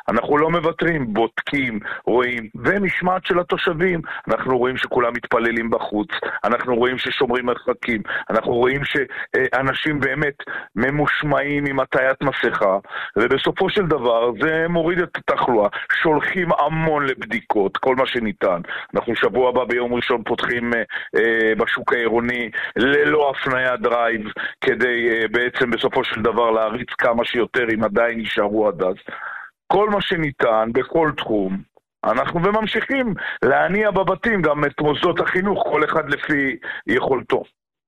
אנחנו לא מוותרים, בודקים, רואים, ומשמעת של התושבים. אנחנו רואים שכולם מתפללים בחוץ, אנחנו רואים ששומרים מרחקים, אנחנו רואים שאנשים באמת ממושמעים עם הטיית מסכה, ובסופו של דבר זה מוריד את התחלואה. שולחים המון לבדיקות, כל מה שניתן. אנחנו שבוע הבא ביום ראשון פותחים אה, בשוק העירוני ללא הפניה דרייב, כדי אה, בעצם בסופו של דבר להריץ כמה שיותר אם עדיין יישארו עד אז. כל מה שניתן בכל תחום, אנחנו וממשיכים להניע בבתים גם את מוסדות החינוך, כל אחד לפי יכולתו.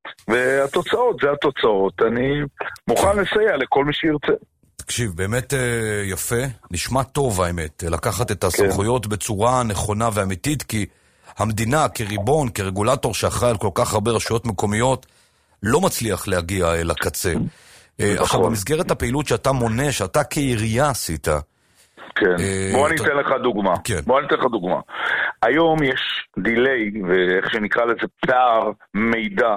והתוצאות, זה התוצאות. אני מוכן לסייע לכל מי שירצה. תקשיב, באמת יפה, נשמע טוב האמת, לקחת את הסמכויות כן. בצורה נכונה ואמיתית, כי המדינה כריבון, כרגולטור שאחראי על כל כך הרבה רשויות מקומיות, לא מצליח להגיע לקצה. נכון. עכשיו, במסגרת הפעילות שאתה מונה, שאתה כעירייה עשית, כן. בוא אני אתן לך דוגמה. כן. בוא אני אתן לך דוגמה. היום יש דיליי, ואיך שנקרא לזה פער מידע,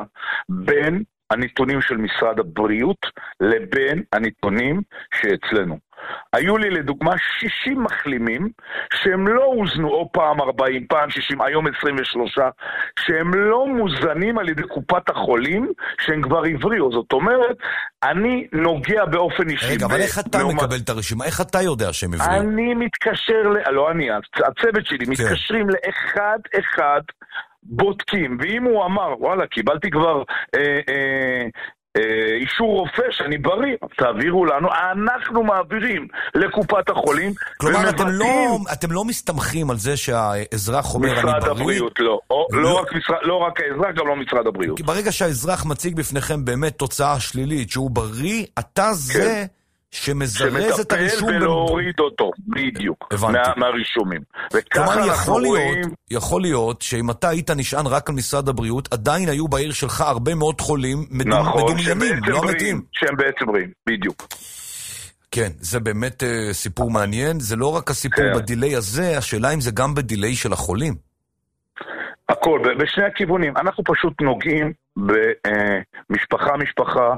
בין הנתונים של משרד הבריאות לבין הנתונים שאצלנו. היו לי לדוגמה שישים מחלימים שהם לא הוזנו, או פעם ארבעים, פעם שישים, היום עשרים ושלוש, שהם לא מוזנים על ידי קופת החולים, שהם כבר עבריו. זאת אומרת, אני נוגע באופן אישי. רגע, אבל איך אתה מקבל את הרשימה? איך אתה יודע שהם עבריו? אני מתקשר, לא אני, הצוות שלי, מתקשרים לאחד אחד, בודקים, ואם הוא אמר, וואלה, קיבלתי כבר אה, אה, אה, אישור רופא שאני בריא, תעבירו לנו, אנחנו מעבירים לקופת החולים. כלומר, אתם לא, אתם לא מסתמכים על זה שהאזרח אומר אני בריא? משרד הבריאות לא, או, לא, לא, רק משרד, לא רק האזרח, גם לא משרד הבריאות. כי ברגע שהאזרח מציג בפניכם באמת תוצאה שלילית, שהוא בריא, אתה כן. זה... שמזרז את הרישום... שמטפל ולהוריד אותו, בדיוק, מה, מהרישומים. כלומר, יכול להיות, רואים... יכול להיות שאם אתה היית נשען רק על משרד הבריאות, עדיין היו בעיר שלך הרבה מאוד חולים מדומ... נכון, מדומיינים, לא מתאים. שהם בעצם בריאים, בדיוק. כן, זה באמת uh, סיפור מעניין, זה לא רק הסיפור כן. בדילי הזה, השאלה אם זה גם בדילי של החולים. הכל, בשני הכיוונים. אנחנו פשוט נוגעים במשפחה משפחה,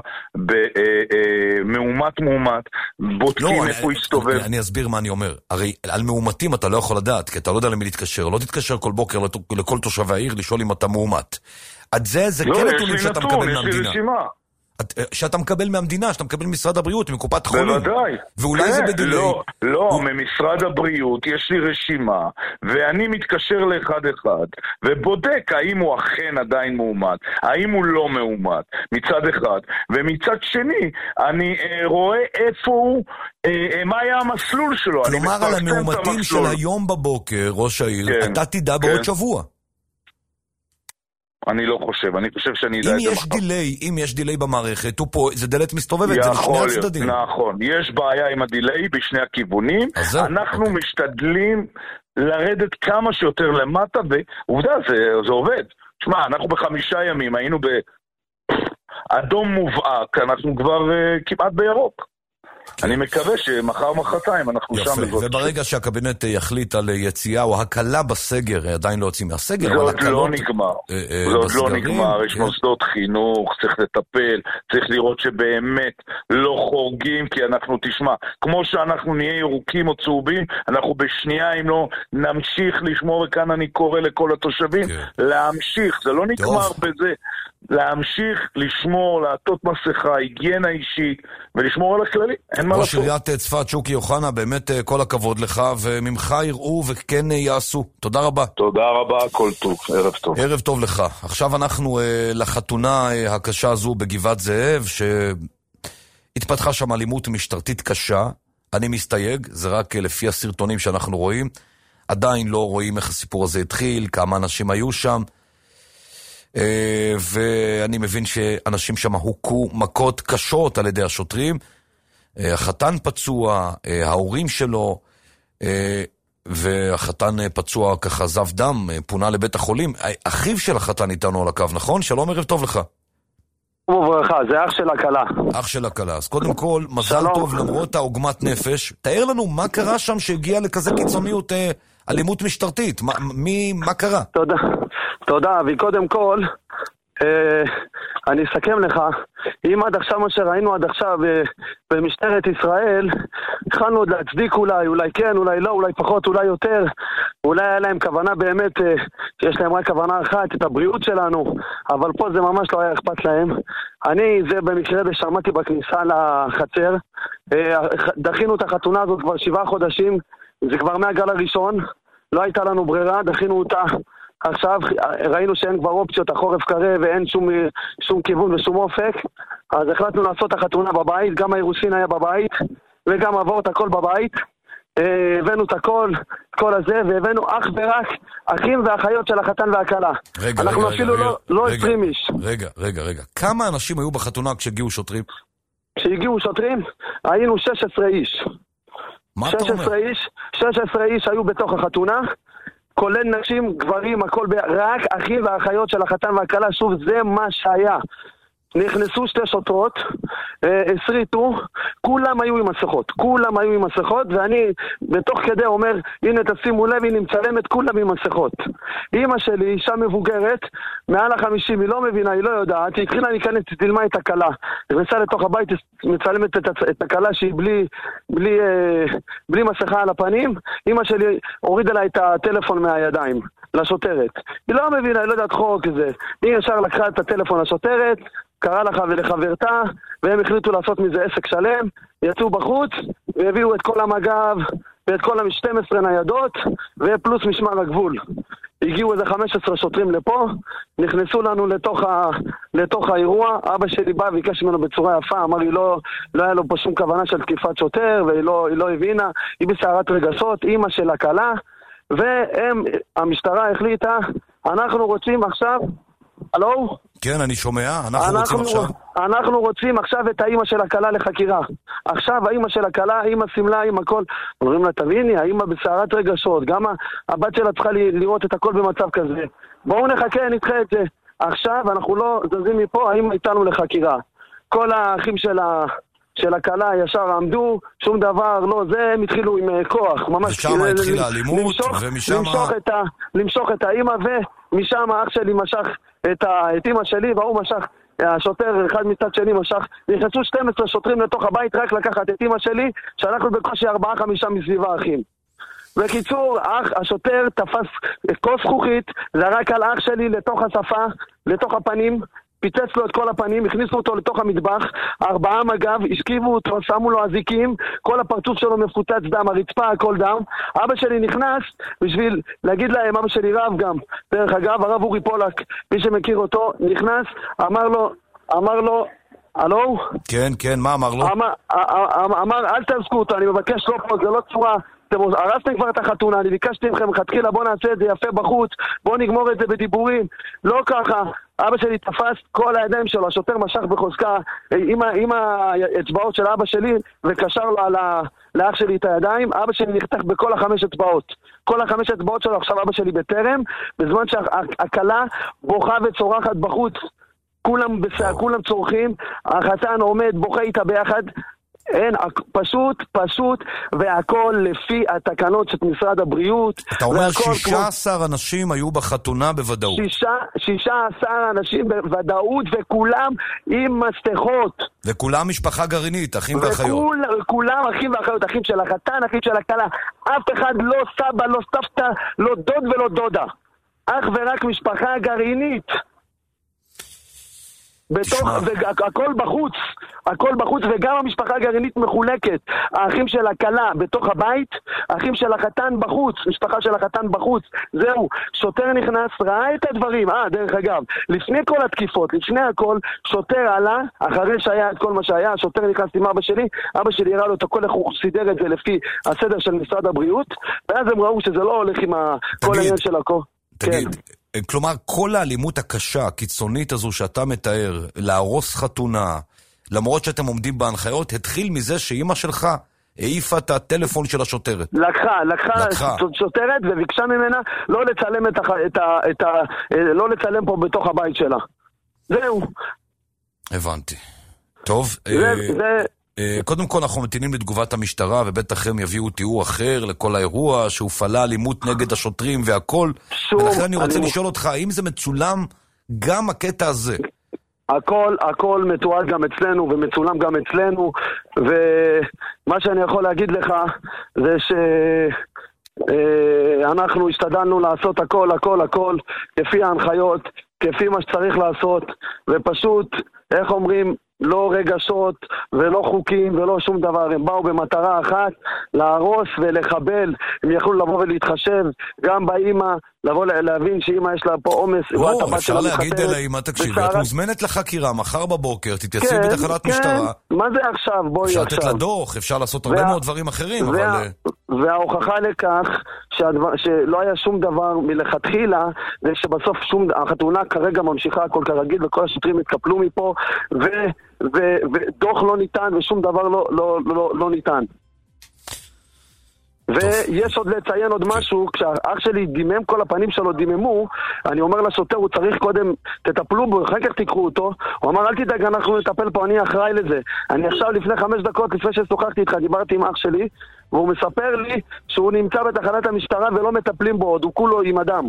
במאומת מאומת, בודקים איפה הוא יסתובב. אני, אני אסביר מה אני אומר. הרי על מאומתים אתה לא יכול לדעת, כי אתה לא יודע למי להתקשר. לא תתקשר כל בוקר לכל תושבי העיר לשאול אם אתה מאומת. עד זה, זה לא, כן נתונים שאתה נתון, מקבל מהמדינה. יש לי רשימה. שאתה מקבל מהמדינה, שאתה מקבל ממשרד הבריאות, מקופת חולים. בוודאי. ואולי כן, זה בדילי. לא, לא, הוא... ממשרד הבריאות יש לי רשימה, ואני מתקשר לאחד אחד, ובודק האם הוא אכן עדיין מאומת, האם הוא לא מאומת, מצד אחד. ומצד שני, אני אה, רואה איפה הוא, אה, מה היה המסלול שלו. כלומר, על המאומתים של היום בבוקר, ראש העיר, כן, אתה תדע בעוד כן. שבוע. אני לא חושב, אני חושב שאני יודע את זה מחר. אם יש דיליי, אם יש דיליי במערכת, הוא פה, זה דלת מסתובבת, זה לשני הצדדים. נכון, יש בעיה עם הדיליי בשני הכיוונים, אנחנו משתדלים לרדת כמה שיותר למטה, ועובדה, זה עובד. תשמע, אנחנו בחמישה ימים, היינו באדום מובהק, אנחנו כבר כמעט בירוק. אני מקווה שמחר מחרתיים אנחנו שם. יפה, וברגע שהקבינט יחליט על יציאה או הקלה בסגר, עדיין לא יוצאים מהסגר, זה עוד לא נגמר. זה עוד לא נגמר, יש מוסדות חינוך, צריך לטפל, צריך לראות שבאמת לא חורגים, כי אנחנו, תשמע, כמו שאנחנו נהיה ירוקים או צהובים, אנחנו בשנייה אם לא נמשיך לשמור, וכאן אני קורא לכל התושבים, להמשיך, זה לא נגמר בזה. להמשיך לשמור, לעטות מסכה, היגיינה אישית, ולשמור על הכללי. אין מה לעשות. ראש עיריית צפת, שוקי יוחנה, באמת כל הכבוד לך, וממך יראו וכן יעשו. תודה רבה. תודה רבה, כל טוב. ערב טוב. ערב טוב לך. עכשיו אנחנו לחתונה הקשה הזו בגבעת זאב, שהתפתחה שם אלימות משטרתית קשה. אני מסתייג, זה רק לפי הסרטונים שאנחנו רואים. עדיין לא רואים איך הסיפור הזה התחיל, כמה אנשים היו שם. ואני מבין שאנשים שם הוכו מכות קשות על ידי השוטרים. החתן פצוע, ההורים שלו, והחתן פצוע ככה זב דם, פונה לבית החולים. אחיו של החתן איתנו על הקו, נכון? שלום, ערב טוב לך. וברכה, זה אח של הקלה. אח של הקלה. אז קודם כל, מזל שלום. טוב למרות העוגמת נפש. תאר לנו מה קרה שם שהגיע לכזה קיצוניות, אלימות משטרתית. מה, מי, מה קרה? תודה. תודה, וקודם כל, אה, אני אסכם לך, אם עד עכשיו מה שראינו עד עכשיו במשטרת ישראל, התחלנו עוד להצדיק אולי, אולי כן, אולי לא, אולי פחות, אולי יותר, אולי היה להם כוונה באמת, שיש להם רק כוונה אחת, את הבריאות שלנו, אבל פה זה ממש לא היה אכפת להם. אני, זה במקרה זה שמעתי בכניסה לחצר, דחינו את החתונה הזאת כבר שבעה חודשים, זה כבר מהגל הראשון, לא הייתה לנו ברירה, דחינו אותה. עכשיו ראינו שאין כבר אופציות, החורף קרב ואין שום, שום כיוון ושום אופק, אז החלטנו לעשות את החתונה בבית, גם האירוסין היה בבית וגם עבור את הכל בבית, הבאנו את הכל, את כל הזה, והבאנו אך ורק אחים ואחיות של החתן והכלה. רגע, אנחנו רגע, אפילו רגע, לא, לא רגע, עשרים איש. רגע, רגע, רגע. כמה אנשים היו בחתונה כשהגיעו שוטרים? כשהגיעו שוטרים, היינו שש עשרה איש. מה אתה אומר? שש עשרה איש, שש עשרה איש היו בתוך החתונה, כולל נשים, גברים, הכל ב... רק אחים ואחיות של החתן והכלה, שוב, זה מה שהיה. נכנסו שתי שוטרות, הסריטו, כולם היו עם מסכות, כולם היו עם מסכות, ואני בתוך כדי אומר, הנה תשימו לב, היא מצלמת, כולם עם מסכות. אמא שלי, אישה מבוגרת, מעל החמישים, היא לא מבינה, היא לא יודעת, היא התחילה להיכנס, תלמה את הכלה, נכנסה לתוך הבית, מצלמת את, את הכלה שהיא בלי, בלי, בלי מסכה על הפנים, אמא שלי הורידה לה את הטלפון מהידיים. לשוטרת. היא לא מבינה, היא לא יודעת חוק זה. היא ישר לקחה את הטלפון לשוטרת, קרא לך ולחברתה, והם החליטו לעשות מזה עסק שלם, יצאו בחוץ, והביאו את כל המג"ב, ואת כל ה-שתים עשרה ניידות, ופלוס משמר הגבול. הגיעו איזה חמישה עשר שוטרים לפה, נכנסו לנו לתוך, ה... לתוך האירוע, אבא שלי בא וביקש ממנו בצורה יפה, אמר לי לא, לא היה לו פה שום כוונה של תקיפת שוטר, והיא לא, לא הבינה, היא בסערת רגשות, אמא של הכלה, והם, המשטרה החליטה, אנחנו רוצים עכשיו, הלו? כן, אני שומע, אנחנו, אנחנו רוצים עכשיו. אנחנו רוצים עכשיו את האמא של הכלה לחקירה. עכשיו האמא של הכלה, האמא סמלה, האמא הכל. אומרים לה, תביני, האמא בסערת רגשות, גם הבת שלה צריכה לראות את הכל במצב כזה. בואו נחכה, נדחה את זה. עכשיו אנחנו לא זזים מפה, האמא איתנו לחקירה. כל האחים של ה... של הכלה ישר עמדו, שום דבר, לא, זה הם התחילו עם כוח, ממש. ושם התחילה אלימות, למשוך, ומשם... למשוך את, ה, למשוך את האמא, ומשם אח שלי משך את, ה, את אמא שלי, והוא משך, השוטר אחד מצד שני משך, נכנסו שתים עשרה שוטרים לתוך הבית, רק לקחת את אמא שלי, שאנחנו בקושי ארבעה חמישה מסביבה אחים. בקיצור, אח, השוטר תפס כוס זכוכית, זרק על אח שלי לתוך השפה, לתוך הפנים, פיצץ לו את כל הפנים, הכניסו אותו לתוך המטבח, ארבעה מג"ב, השכיבו אותו, שמו לו אזיקים, כל הפרצוף שלו מפוצץ דם, הרצפה, הכל דם. אבא שלי נכנס בשביל להגיד להם, אבא שלי רב גם, דרך אגב, הרב אורי פולק, מי שמכיר אותו, נכנס, אמר לו, אמר לו, הלו? כן, כן, מה אמר לו? אמר, אמר, אל תעסקו אותו, אני מבקש לא פה, זה לא צורה... אתם הרסתם כבר את החתונה, אני ביקשתי מכם, חתחילה, בוא נעשה את זה יפה בחוץ, בוא נגמור את זה בדיבורים. לא ככה, אבא שלי תפס כל הידיים שלו, השוטר משך בחוזקה עם, עם האצבעות של אבא שלי, וקשר לו על ה, לאח שלי את הידיים, אבא שלי נחתך בכל החמש אצבעות. כל החמש אצבעות שלו, עכשיו אבא שלי בטרם, בזמן שהכלה בוכה וצורחת בחוץ, כולם בסע, כולם צורכים, החתן עומד, בוכה איתה ביחד, אין, פשוט, פשוט, והכל לפי התקנות של משרד הבריאות. אתה אומר שישה עשר אנשים היו בחתונה בוודאות. שישה, שישה עשר אנשים בוודאות, וכולם עם מסתחות. וכולם משפחה גרעינית, אחים ואחיות. וכולם אחים ואחיות, אחים של החתן, אחים של הכלה. אף אחד לא סבא, לא סבתא, לא דוד ולא דודה. אך ורק משפחה גרעינית. בתוך, והכל בחוץ, הכל בחוץ, וגם המשפחה הגרעינית מחולקת. האחים של הכלה בתוך הבית, האחים של החתן בחוץ, משפחה של החתן בחוץ. זהו, שוטר נכנס, ראה את הדברים. אה, דרך אגב, לפני כל התקיפות, לפני הכל, שוטר עלה, אחרי שהיה את כל מה שהיה, השוטר נכנס עם אבא שלי, אבא שלי הראה לו את הכל, איך הוא סידר את זה לפי הסדר של משרד הבריאות, ואז הם ראו שזה לא הולך עם כל העניין של הכל. תגיד, כן. כלומר, כל האלימות הקשה, הקיצונית הזו שאתה מתאר, להרוס חתונה, למרות שאתם עומדים בהנחיות, התחיל מזה שאימא שלך העיפה את הטלפון של השוטרת. לקחה, לקחה, לקחה. שוטרת וביקשה ממנה לא לצלם את ה, את ה, את ה, לא לצלם פה בתוך הבית שלה. זהו. הבנתי. טוב. זה, אה... זה... קודם כל אנחנו מתינים לתגובת המשטרה, ובטח הם יביאו תיאור אחר לכל האירוע שהופעלה אלימות נגד השוטרים והכל. ולכן אני רוצה לשאול אותך, האם זה מצולם גם הקטע הזה הכל, הכל מתועד גם אצלנו ומצולם גם אצלנו, ומה שאני יכול להגיד לך זה ש... אנחנו השתדלנו לעשות הכל, הכל, הכל כפי ההנחיות, כפי מה שצריך לעשות, ופשוט, איך אומרים, לא רגשות ולא חוקים ולא שום דבר. הם באו במטרה אחת, להרוס ולחבל. הם יכלו לבוא ולהתחשב גם באמא, לבוא להבין שאמא יש לה פה עומס. לא, אפשר להגיד אלא אמא, תקשיב, את מוזמנת לחקירה מחר בבוקר, תתייצבי בתחנת משטרה. מה זה עכשיו? בואי עכשיו. אפשר לתת לדוח, אפשר לעשות הרבה מאוד דברים אחרים, אבל... וההוכחה לכך שלא היה שום דבר מלכתחילה, זה שבסוף החתונה כרגע ממשיכה הכל כרגיל, וכל השוטרים התקפלו מפה, ודוח לא ניתן, ושום דבר לא ניתן. ויש עוד לציין עוד משהו, כשאח שלי דימם, כל הפנים שלו דיממו, אני אומר לשוטר, הוא צריך קודם, תטפלו בו, אחר כך תיקחו אותו. הוא אמר, אל תדאג, אנחנו נטפל פה, אני אחראי לזה. אני עכשיו לפני חמש דקות, לפני ששוחחתי איתך, דיברתי עם אח שלי, והוא מספר לי שהוא נמצא בתחנת המשטרה ולא מטפלים בו, עוד הוא כולו עם אדם.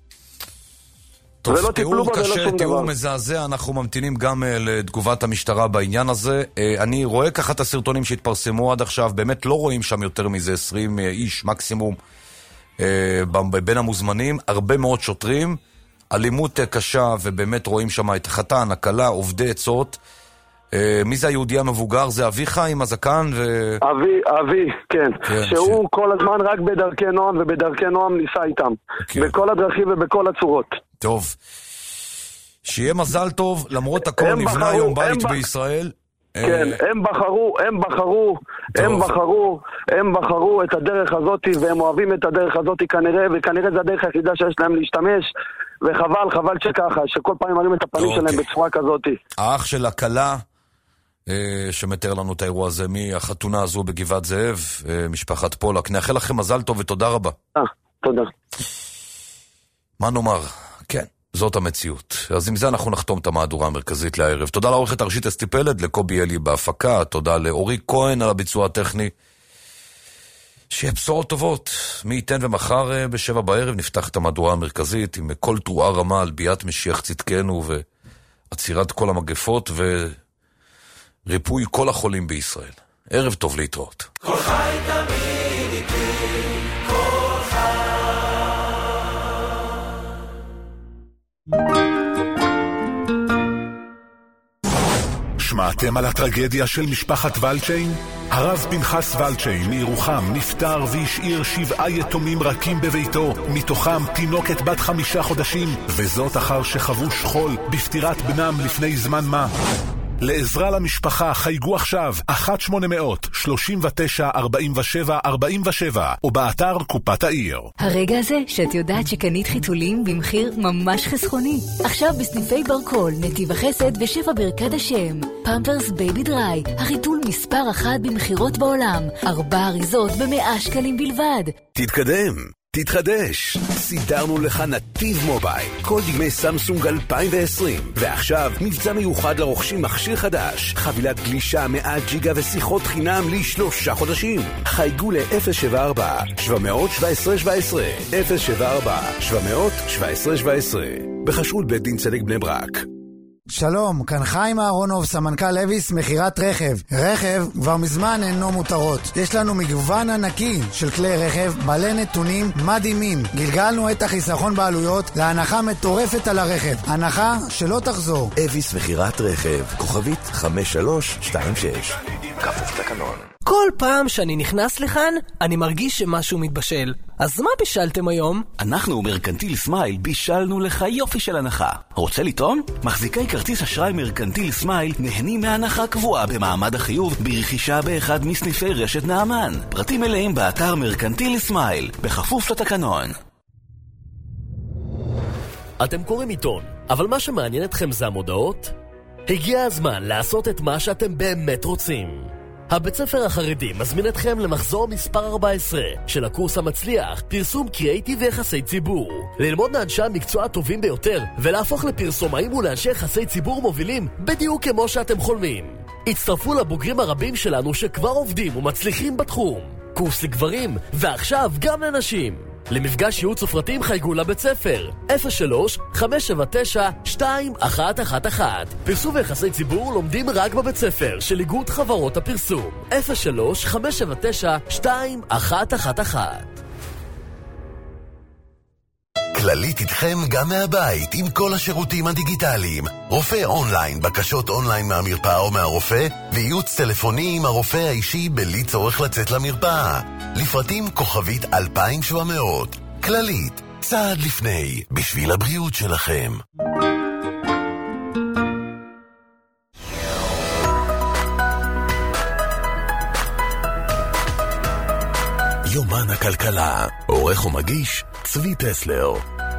טוב, תיאור קשה, תיאור מזעזע, אנחנו ממתינים גם uh, לתגובת המשטרה בעניין הזה. Uh, אני רואה ככה את הסרטונים שהתפרסמו עד עכשיו, באמת לא רואים שם יותר מזה עשרים uh, איש מקסימום uh, בין המוזמנים, הרבה מאוד שוטרים, אלימות uh, קשה, ובאמת רואים שם את החתן, הכלה, עובדי עצות. Uh, מי זה היהודי המבוגר? זה אביך עם הזקן? ו... אבי, אבי, כן. כן שהוא ש... כל הזמן רק בדרכי נועם, ובדרכי נועם ניסה איתם. כן. בכל הדרכים ובכל הצורות. טוב, שיהיה מזל טוב, למרות הכל נבנה היום בית בישראל. כן, הם בחרו, הם בחרו, הם בחרו, הם בחרו את הדרך הזאת, והם אוהבים את הדרך הזאת כנראה, וכנראה זה הדרך היחידה שיש להם להשתמש, וחבל, חבל שככה, שכל פעם מראים את הפנים שלהם בצורה כזאת. האח של הכלה, שמתאר לנו את האירוע הזה מהחתונה הזו בגבעת זאב, משפחת פולק, נאחל לכם מזל טוב ותודה רבה. אה, תודה. מה נאמר? כן, זאת המציאות. אז עם זה אנחנו נחתום את המהדורה המרכזית לערב. תודה לעורכת הראשית אסתי פלד, לקובי אלי בהפקה, תודה לאורי כהן על הביצוע הטכני. שיהיה בשורות טובות. מי ייתן ומחר בשבע בערב נפתח את המהדורה המרכזית עם כל תרועה רמה על ביאת משיח צדקנו ועצירת כל המגפות וריפוי כל החולים בישראל. ערב טוב, להתראות. כל חי תמיד איתי, כל חי. שמעתם על הטרגדיה של משפחת ולצ'יין? הרב פנחס ולצ'יין מירוחם נפטר והשאיר שבעה יתומים רכים בביתו, מתוכם תינוקת בת חמישה חודשים, וזאת אחר שחוו שכול בפטירת בנם לפני זמן מה. לעזרה למשפחה חייגו עכשיו אחת שמונה אפס אפס שלושים ותשע ארבעים ושבע ארבעים ושבע או באתר קופת העיר. הרגע הזה שאת יודעת שקנית חיתולים במחיר ממש חסכוני. עכשיו בסניפי ברקול, נתיב החסד ושבע ברכת השם. פמפרס בייבי דריי, החיתול מספר אחת במחירות בעולם. ארבע אריזות במאה שקלים בלבד. תתקדם, תתחדש. סידרנו לך נתיב מובייל, כל דגמי סמסונג אלפיים ועשרים, ועכשיו מבצע מיוחד לרוכשים מכשיר חדש, חבילת גלישה מאה ג'יגה ושיחות חינם לשלושה חודשים. חייגו ל-אפס שבע ארבע שבע שבע שבע שבע עשרה אפס שבע ארבע שבע שבע שבע שבע עשרה בחשרות בית דין צדק בני ברק. שלום, כאן חיים אהרונוב, סמנכ"ל אביס מחירת רכב. רכב כבר מזמן אינו מותרות. יש לנו מגוון ענקי של כלי רכב בעלי נתונים מדהימים. גלגלנו את החיסכון בעלויות להנחה מטורפת על הרכב. הנחה שלא תחזור. אביס מחירת רכב, כוכבית חמש שלוש שתיים שש. כפוף תקנון. כל פעם שאני נכנס לכאן, אני מרגיש שמשהו מתבשל. אז מה בישלתם היום? אנחנו מרקנטיל סמייל בישלנו לך יופי של הנחה. רוצה לטעון? מחזיקי כרטיס אשראי מרקנטיל סמייל נהנים מהנחה קבועה במעמד החיוב ברכישה באחד מסניפי רשת נעמן. פרטים מלאים באתר מרקנטיל סמייל, בכפוף לתקנון. אתם קוראים עיתון, אבל מה שמעניין אתכם זה המודעות? הגיע הזמן לעשות את מה שאתם באמת רוצים. הבית ספר החרדי מזמין אתכם למחזור מספר ארבע עשרה של הקורס המצליח, פרסום קריאיטיב ויחסי ציבור. ללמוד מאנשי המקצוע הטובים ביותר ולהפוך לפרסומאים ולאנשי יחסי ציבור מובילים בדיוק כמו שאתם חולמים. הצטרפו לבוגרים הרבים שלנו שכבר עובדים ומצליחים בתחום. קורס לגברים ועכשיו גם לנשים. למפגש ייעוץ ופרטים חייגו לבית ספר אפס שלוש חמש שבע תשע שתיים אחת אחת אחת. פרסום ויחסי ציבור לומדים רק בבית ספר של איגוד חברות הפרסום אפס שלוש חמש שבע תשע שתיים אחת אחת אחת. כללית איתכם גם מהבית עם כל השירותים הדיגיטליים. רופא אונליין, בקשות אונליין מהמרפאה או מהרופא, וייעוץ טלפוני עם הרופא האישי בלי צורך לצאת למרפאה. לפרטים כוכבית אלפיים ושבע מאות. כללית, צעד לפני, בשביל הבריאות שלכם. יומן הכלכלה, עורך ומגיש צבי טסלר.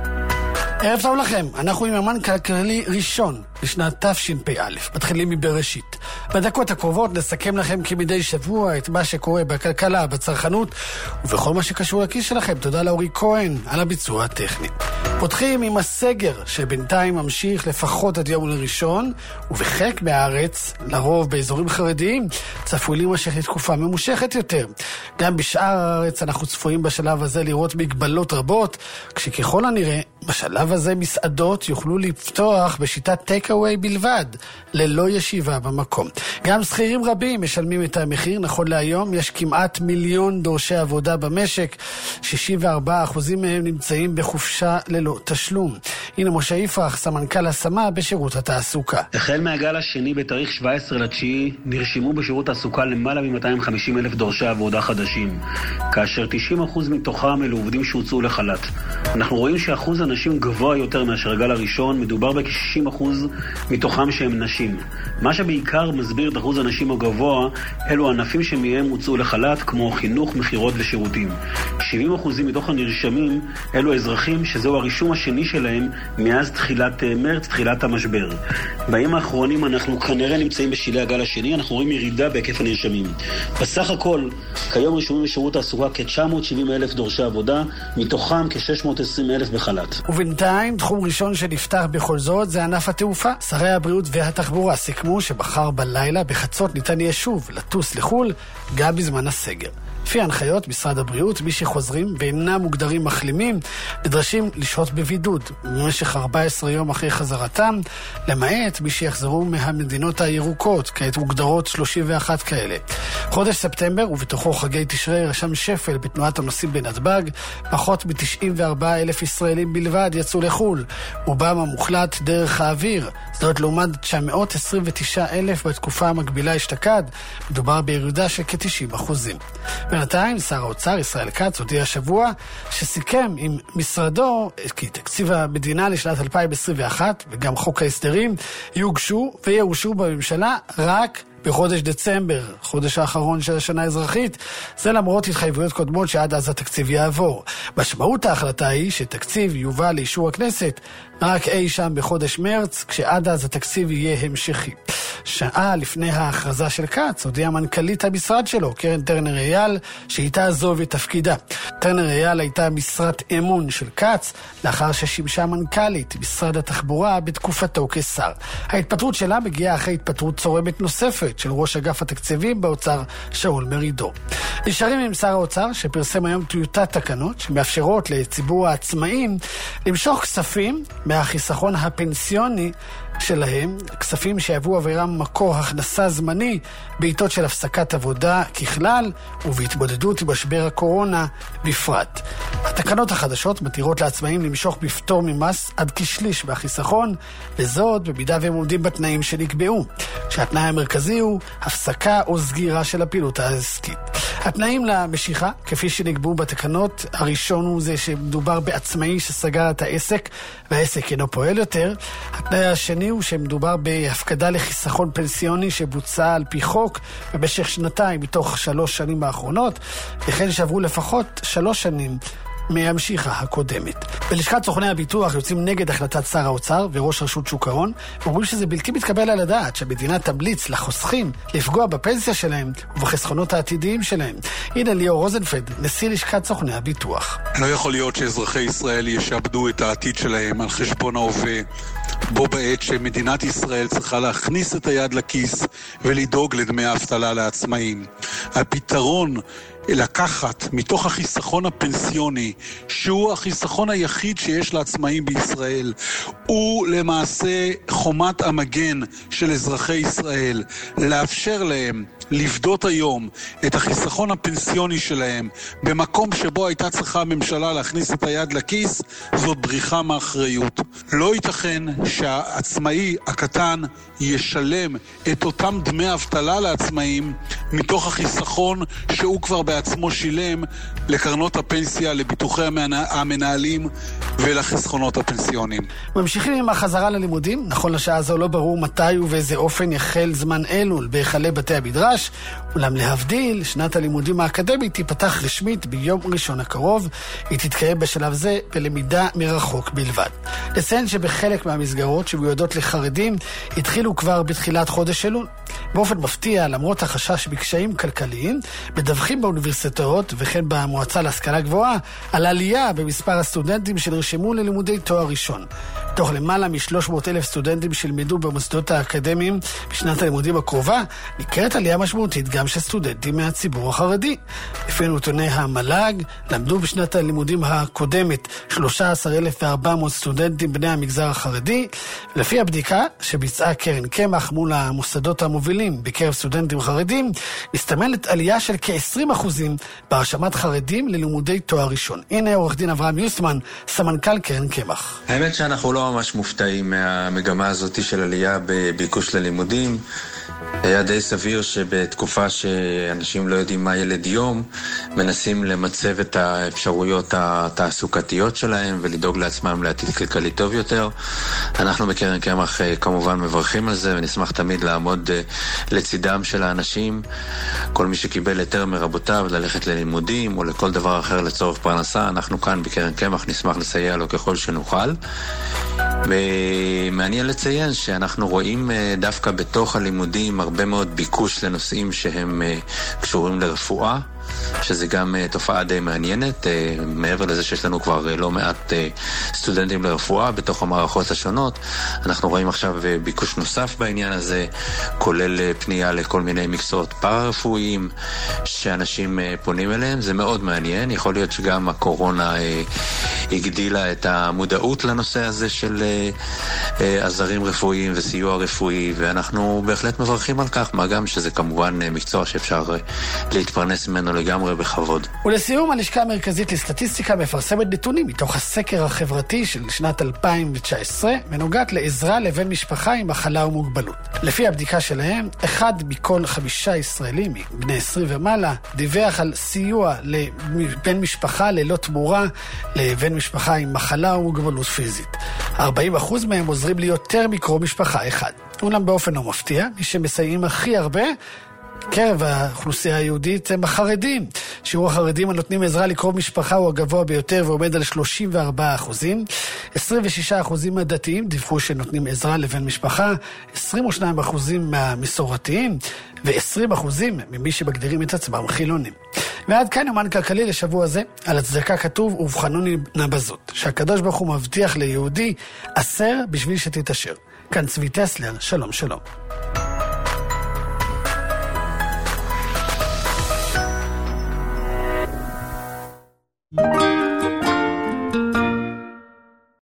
ערב טוב לכם, אנחנו עם יומן כלכלי ראשון לשנת תשפ"א, מתחילים מבראשית. בדקות הקרובות נסכם לכם כמדי שבוע את מה שקורה בכלכלה, בצרכנות ובכל מה שקשור לכיס שלכם. תודה לאורי כהן על הביצוע הטכני. פותחים עם הסגר שבינתיים ממשיך לפחות עד יום ראשון, ובחלק מהארץ, לרוב באזורים חרדיים, צפוי להימשך לתקופה ממושכת יותר. גם בשאר הארץ אנחנו צפויים בשלב הזה לראות מגבלות רבות, כשככל הנראה בשלב הזה מסעדות יוכלו לפתוח בשיטת טייק-אווי בלבד, ללא ישיבה במקום. גם שכירים רבים משלמים את המחיר. נכון להיום יש כמעט מיליון דורשי עבודה במשק, שישים וארבעה אחוז מהם נמצאים בחופשה ללא תשלום. הנה משה יפרח, סמנכ"ל השמה בשירות התעסוקה. החל מהגל השני בתאריך שבע עשרה לתשיעי נרשמו בשירות התעסוקה למעלה מ-מאתיים וחמישים אלף דורשי עבודה חדשים, כאשר תשעים אחוז מתוכם אלו עובדים שהוצאו לחל"ת. אנחנו רואים שאחוז הנשים גבוה יותר מאשר הגל הראשון, מדובר בכ-שישים אחוז מתוכם שהם נשים. מה שבעיקר מסביר את אחוז הנשים הגבוה אלו ענפים שמהם הוצאו לחל"ת, כמו חינוך, מחירות ושירותים. שבעים אחוז מתוך הנרשמים אלו אזרחים שזהו הרישום השני שלהם מאז תחילת מרץ, תחילת המשבר. בימים האחרונים אנחנו כנראה נמצאים בשלהי הגל השני, אנחנו רואים ירידה בהיקף הנרשמים. בסך הכל, כיום רשומים בשירות התעסוקה כ-תשע מאות שבעים אלף דורשי עבודה, מתוכם כ-שש מאות ועשרים אלף בחל"ת. ובינתיים, תחום ראשון שנפתח בכל זאת זה ענף התעופה. שרי הבריאות והתחבורה סיכמו שבחר בלילה בחצות ניתן יהיה שוב לטוס לחול גם בזמן הסגר. לפי ההנחיות משרד הבריאות, מי שחוזרים ואינם מוגדרים מחלימים נדרשים לשהות בבידוד במשך ארבעה עשר יום אחרי חזרתם, למעט מי שיחזרו מהמדינות הירוקות, כעת מוגדרות שלושים ואחת כאלה. חודש ספטמבר ובתוכו חגי תשרי רשם שפל בתנועת הנוסעים בנתב"ג. פחות מ-תשעים וארבעה אלף ישראלים בלבד יצאו לחול, רובם המוחלט דרך האוויר. זאת לעומת תשע מאות עשרים ותשעה אלף בתקופה המקבילה אשתקד. מדובר בירידה של כ-תשעים אחוזים. בינתיים, שר האוצר ישראל כץ הודיע השבוע שסיכם עם משרדו כי תקציב המדינה לשנת אלפיים עשרים ואחת וגם חוק ההסדרים יוגשו ויאושרו בממשלה רק בחודש דצמבר, חודש האחרון של השנה האזרחית. זה למרות התחייבויות קודמות שעד אז התקציב יעבור. משמעות ההחלטה היא שתקציב יובא לאישור הכנסת רק אי שם בחודש מרץ, כשעד אז התקציב יהיה המשכי. שעה לפני ההכרזה של כץ הודיעה מנכ"לית המשרד שלו, קרן טרנר אייל, שהיא תעזוב את תפקידה. טרנר אייל הייתה משרת אמון של כץ לאחר ששימשה מנכ"לית משרד התחבורה בתקופתו כשר. ההתפטרות שלה מגיעה אחרי התפטרות צורמת נוספת של ראש אגף התקציבים באוצר שאול מרידור. נשארים עם שר האוצר שפרסם היום טיוטת תקנות שמאפשרות לציבור העצמאים למשוך כספים מהחיסכון הפנסיוני שלהם, כספים שיהוו עבורם מקור הכנסה זמני בעיתות של הפסקת עבודה ככלל ובהתמודדות עם משבר הקורונה בפרט. התקנות החדשות מתירות לעצמאים למשוך בפטור ממס עד כשליש מהחיסכון, וזאת במידה והם עומדים בתנאים שנקבעו, שהתנאי המרכזי הוא הפסקה או סגירה של הפעילות העסקית. התנאים למשיכה, כפי שנקבעו בתקנות, הראשון הוא זה שמדובר בעצמאי שסגר את העסק והעסק אינו פועל יותר. התנאי השני הוא שמדובר בהפקדה לחיסכון פנסיוני שבוצע על פי חוק במשך שנתיים מתוך שלוש שנים האחרונות, וכן שעברו לפחות שלוש שנים מהמשיכה הקודמת. בלשכת סוכני הביטוח יוצאים נגד החלטת שר האוצר וראש רשות שוק ההון, ואומרים שזה בלתי מתקבל על הדעת שהמדינה תמליץ לחוסכים לפגוע בפנסיה שלהם ובחסכונות העתידיים שלהם. הנה ליאור רוזנפלד, נשיא לשכת סוכני הביטוח. לא יכול להיות שאזרחי ישראל ישעבדו את העתיד שלהם על חשבון ההווה, בו בעת שמדינת ישראל צריכה להכניס את היד לכיס ולדאוג לדמי האבטלה לעצמאים. הפתרון לקחת מתוך החיסכון הפנסיוני, שהוא החיסכון היחיד שיש לעצמאים בישראל, הוא למעשה חומת המגן של אזרחי ישראל, לאפשר להם לבדות היום את החיסכון הפנסיוני שלהם במקום שבו הייתה צריכה הממשלה להכניס את היד לכיס, זאת בריחה מאחריות. לא ייתכן שהעצמאי הקטן ישלם את אותם דמי אבטלה לעצמאים מתוך החיסכון שהוא כבר בעצמו שילם לקרנות הפנסיה, לביטוחי המנהלים ולחסכונות הפנסיוניים. ממשיכים עם החזרה ללימודים. נכון לשעה זו לא ברור מתי ובאיזה אופן יחל זמן אלול בהיכלי בתי המדרש, אולם להבדיל, שנת הלימודים האקדמית תיפתח רשמית ביום ראשון הקרוב. היא תתקיים בשלב זה בלמידה מרחוק בלבד. לציין שבחלק מהמסגרות שמיועדות לחרדים התחילו כבר בתחילת חודש אלול. באופן מפתיע, למרות החשש בקשיים כלכליים, מדווחים באוניברסיטאות וכן במועצה להשכלה גבוהה על עלייה במספר הסטודנטים שנרשמו ללימודי תואר ראשון. תוך למעלה מ-שלוש מאות אלף סטודנטים שלמדו במוסדות האקדמיים בשנת הלימודים הקרובה, ניכרת עלייה משמעותית גם של סטודנטים מהציבור החרדי. לפי נתוני המל"ג, למדו בשנת הלימודים הקודמת שלושה עשר אלף וארבע מאות סטודנטים בני המגזר החרדי, ולפי הבדיקה שביצעה קרן קמח מול המוסדות המובילים בקרב סטודנטים חרדים, מסתמנת עלייה של כ-עשרים אחוז בהרשמת חרדים ללימודי תואר ראשון. הנה עורך דין אברהם יוסטמן, סמנכ"ל קרן קמח. האמת שאנחנו לא ממש מופתעים מהמגמה הזאת של עלייה בביקוש ללימודים. היה די סביר שבתקופה שאנשים לא יודעים מה ילד יום, מנסים למצב את האפשרויות התעסוקתיות שלהם ולדאוג לעצמם לעתיד כלכלי טוב יותר. אנחנו בקרן קמח כמובן מברכים על זה, ונשמח תמיד לעמוד לצידם של האנשים. כל מי שקיבל היתר מרבותיו ללכת ללימודים או לכל דבר אחר לצורך פרנסה, אנחנו כאן בקרן קמח נשמח לסייע לו ככל שנוכל. ומעניין לציין שאנחנו רואים דווקא בתוך הלימודים הרבה מאוד ביקוש לנושאים שהם קשורים לרפואה, שזה גם תופעה די מעניינת. מעבר לזה שיש לנו כבר לא מעט סטודנטים לרפואה בתוך המערכות השונות, אנחנו רואים עכשיו ביקוש נוסף בעניין הזה, כולל פנייה לכל מיני מקצועות פארה-רפואיים שאנשים פונים אליהם. זה מאוד מעניין. יכול להיות שגם הקורונה הגדילה את המודעות לנושא הזה של עזרים רפואיים וסיוע רפואי, ואנחנו בהחלט מברכים על כך, מה גם שזה כמובן מקצוע שאפשר להתפרנס ממנו לגמרי בכבוד. ולסיום, הלשכה המרכזית לסטטיסטיקה מפרסמת נתונים מתוך הסקר החברתי של שנת אלפיים תשע עשרה, ונוגעת לעזרה לבן משפחה עם מחלה ומוגבלות. לפי הבדיקה שלהם, אחד מכל חמישה ישראלים בני עשרים ומעלה דיווח על סיוע לבן משפחה ללא תמורה לבן משפחה עם מחלה ומוגבלות פיזית. ארבעים אחוז מהם עוזרים לי יותר מקרוב משפחה אחד. אולם באופן לא מפתיע, מי שמסייעים הכי הרבה קרב האוכלוסייה היהודית הם החרדים. שיעור החרדים הנותנים עזרה לקרוב משפחה הוא הגבוה ביותר ועומד על שלושים וארבעה אחוזים. עשרים ושישה אחוזים מהדתיים דיווחו שנותנים עזרה לבן משפחה, עשרים ושניים אחוזים מהמסורתיים ו-עשרים אחוזים ממי שמגדירים את עצמם חילונים. ועד כאן יומן כלכלי לשבוע זה. על הצדקה כתוב ובחנוני נבזות, שהקדוש ברוך הוא מבטיח ליהודי עשר בשביל שתתאשר. כאן צבי טסלר, שלום שלום. Thank you.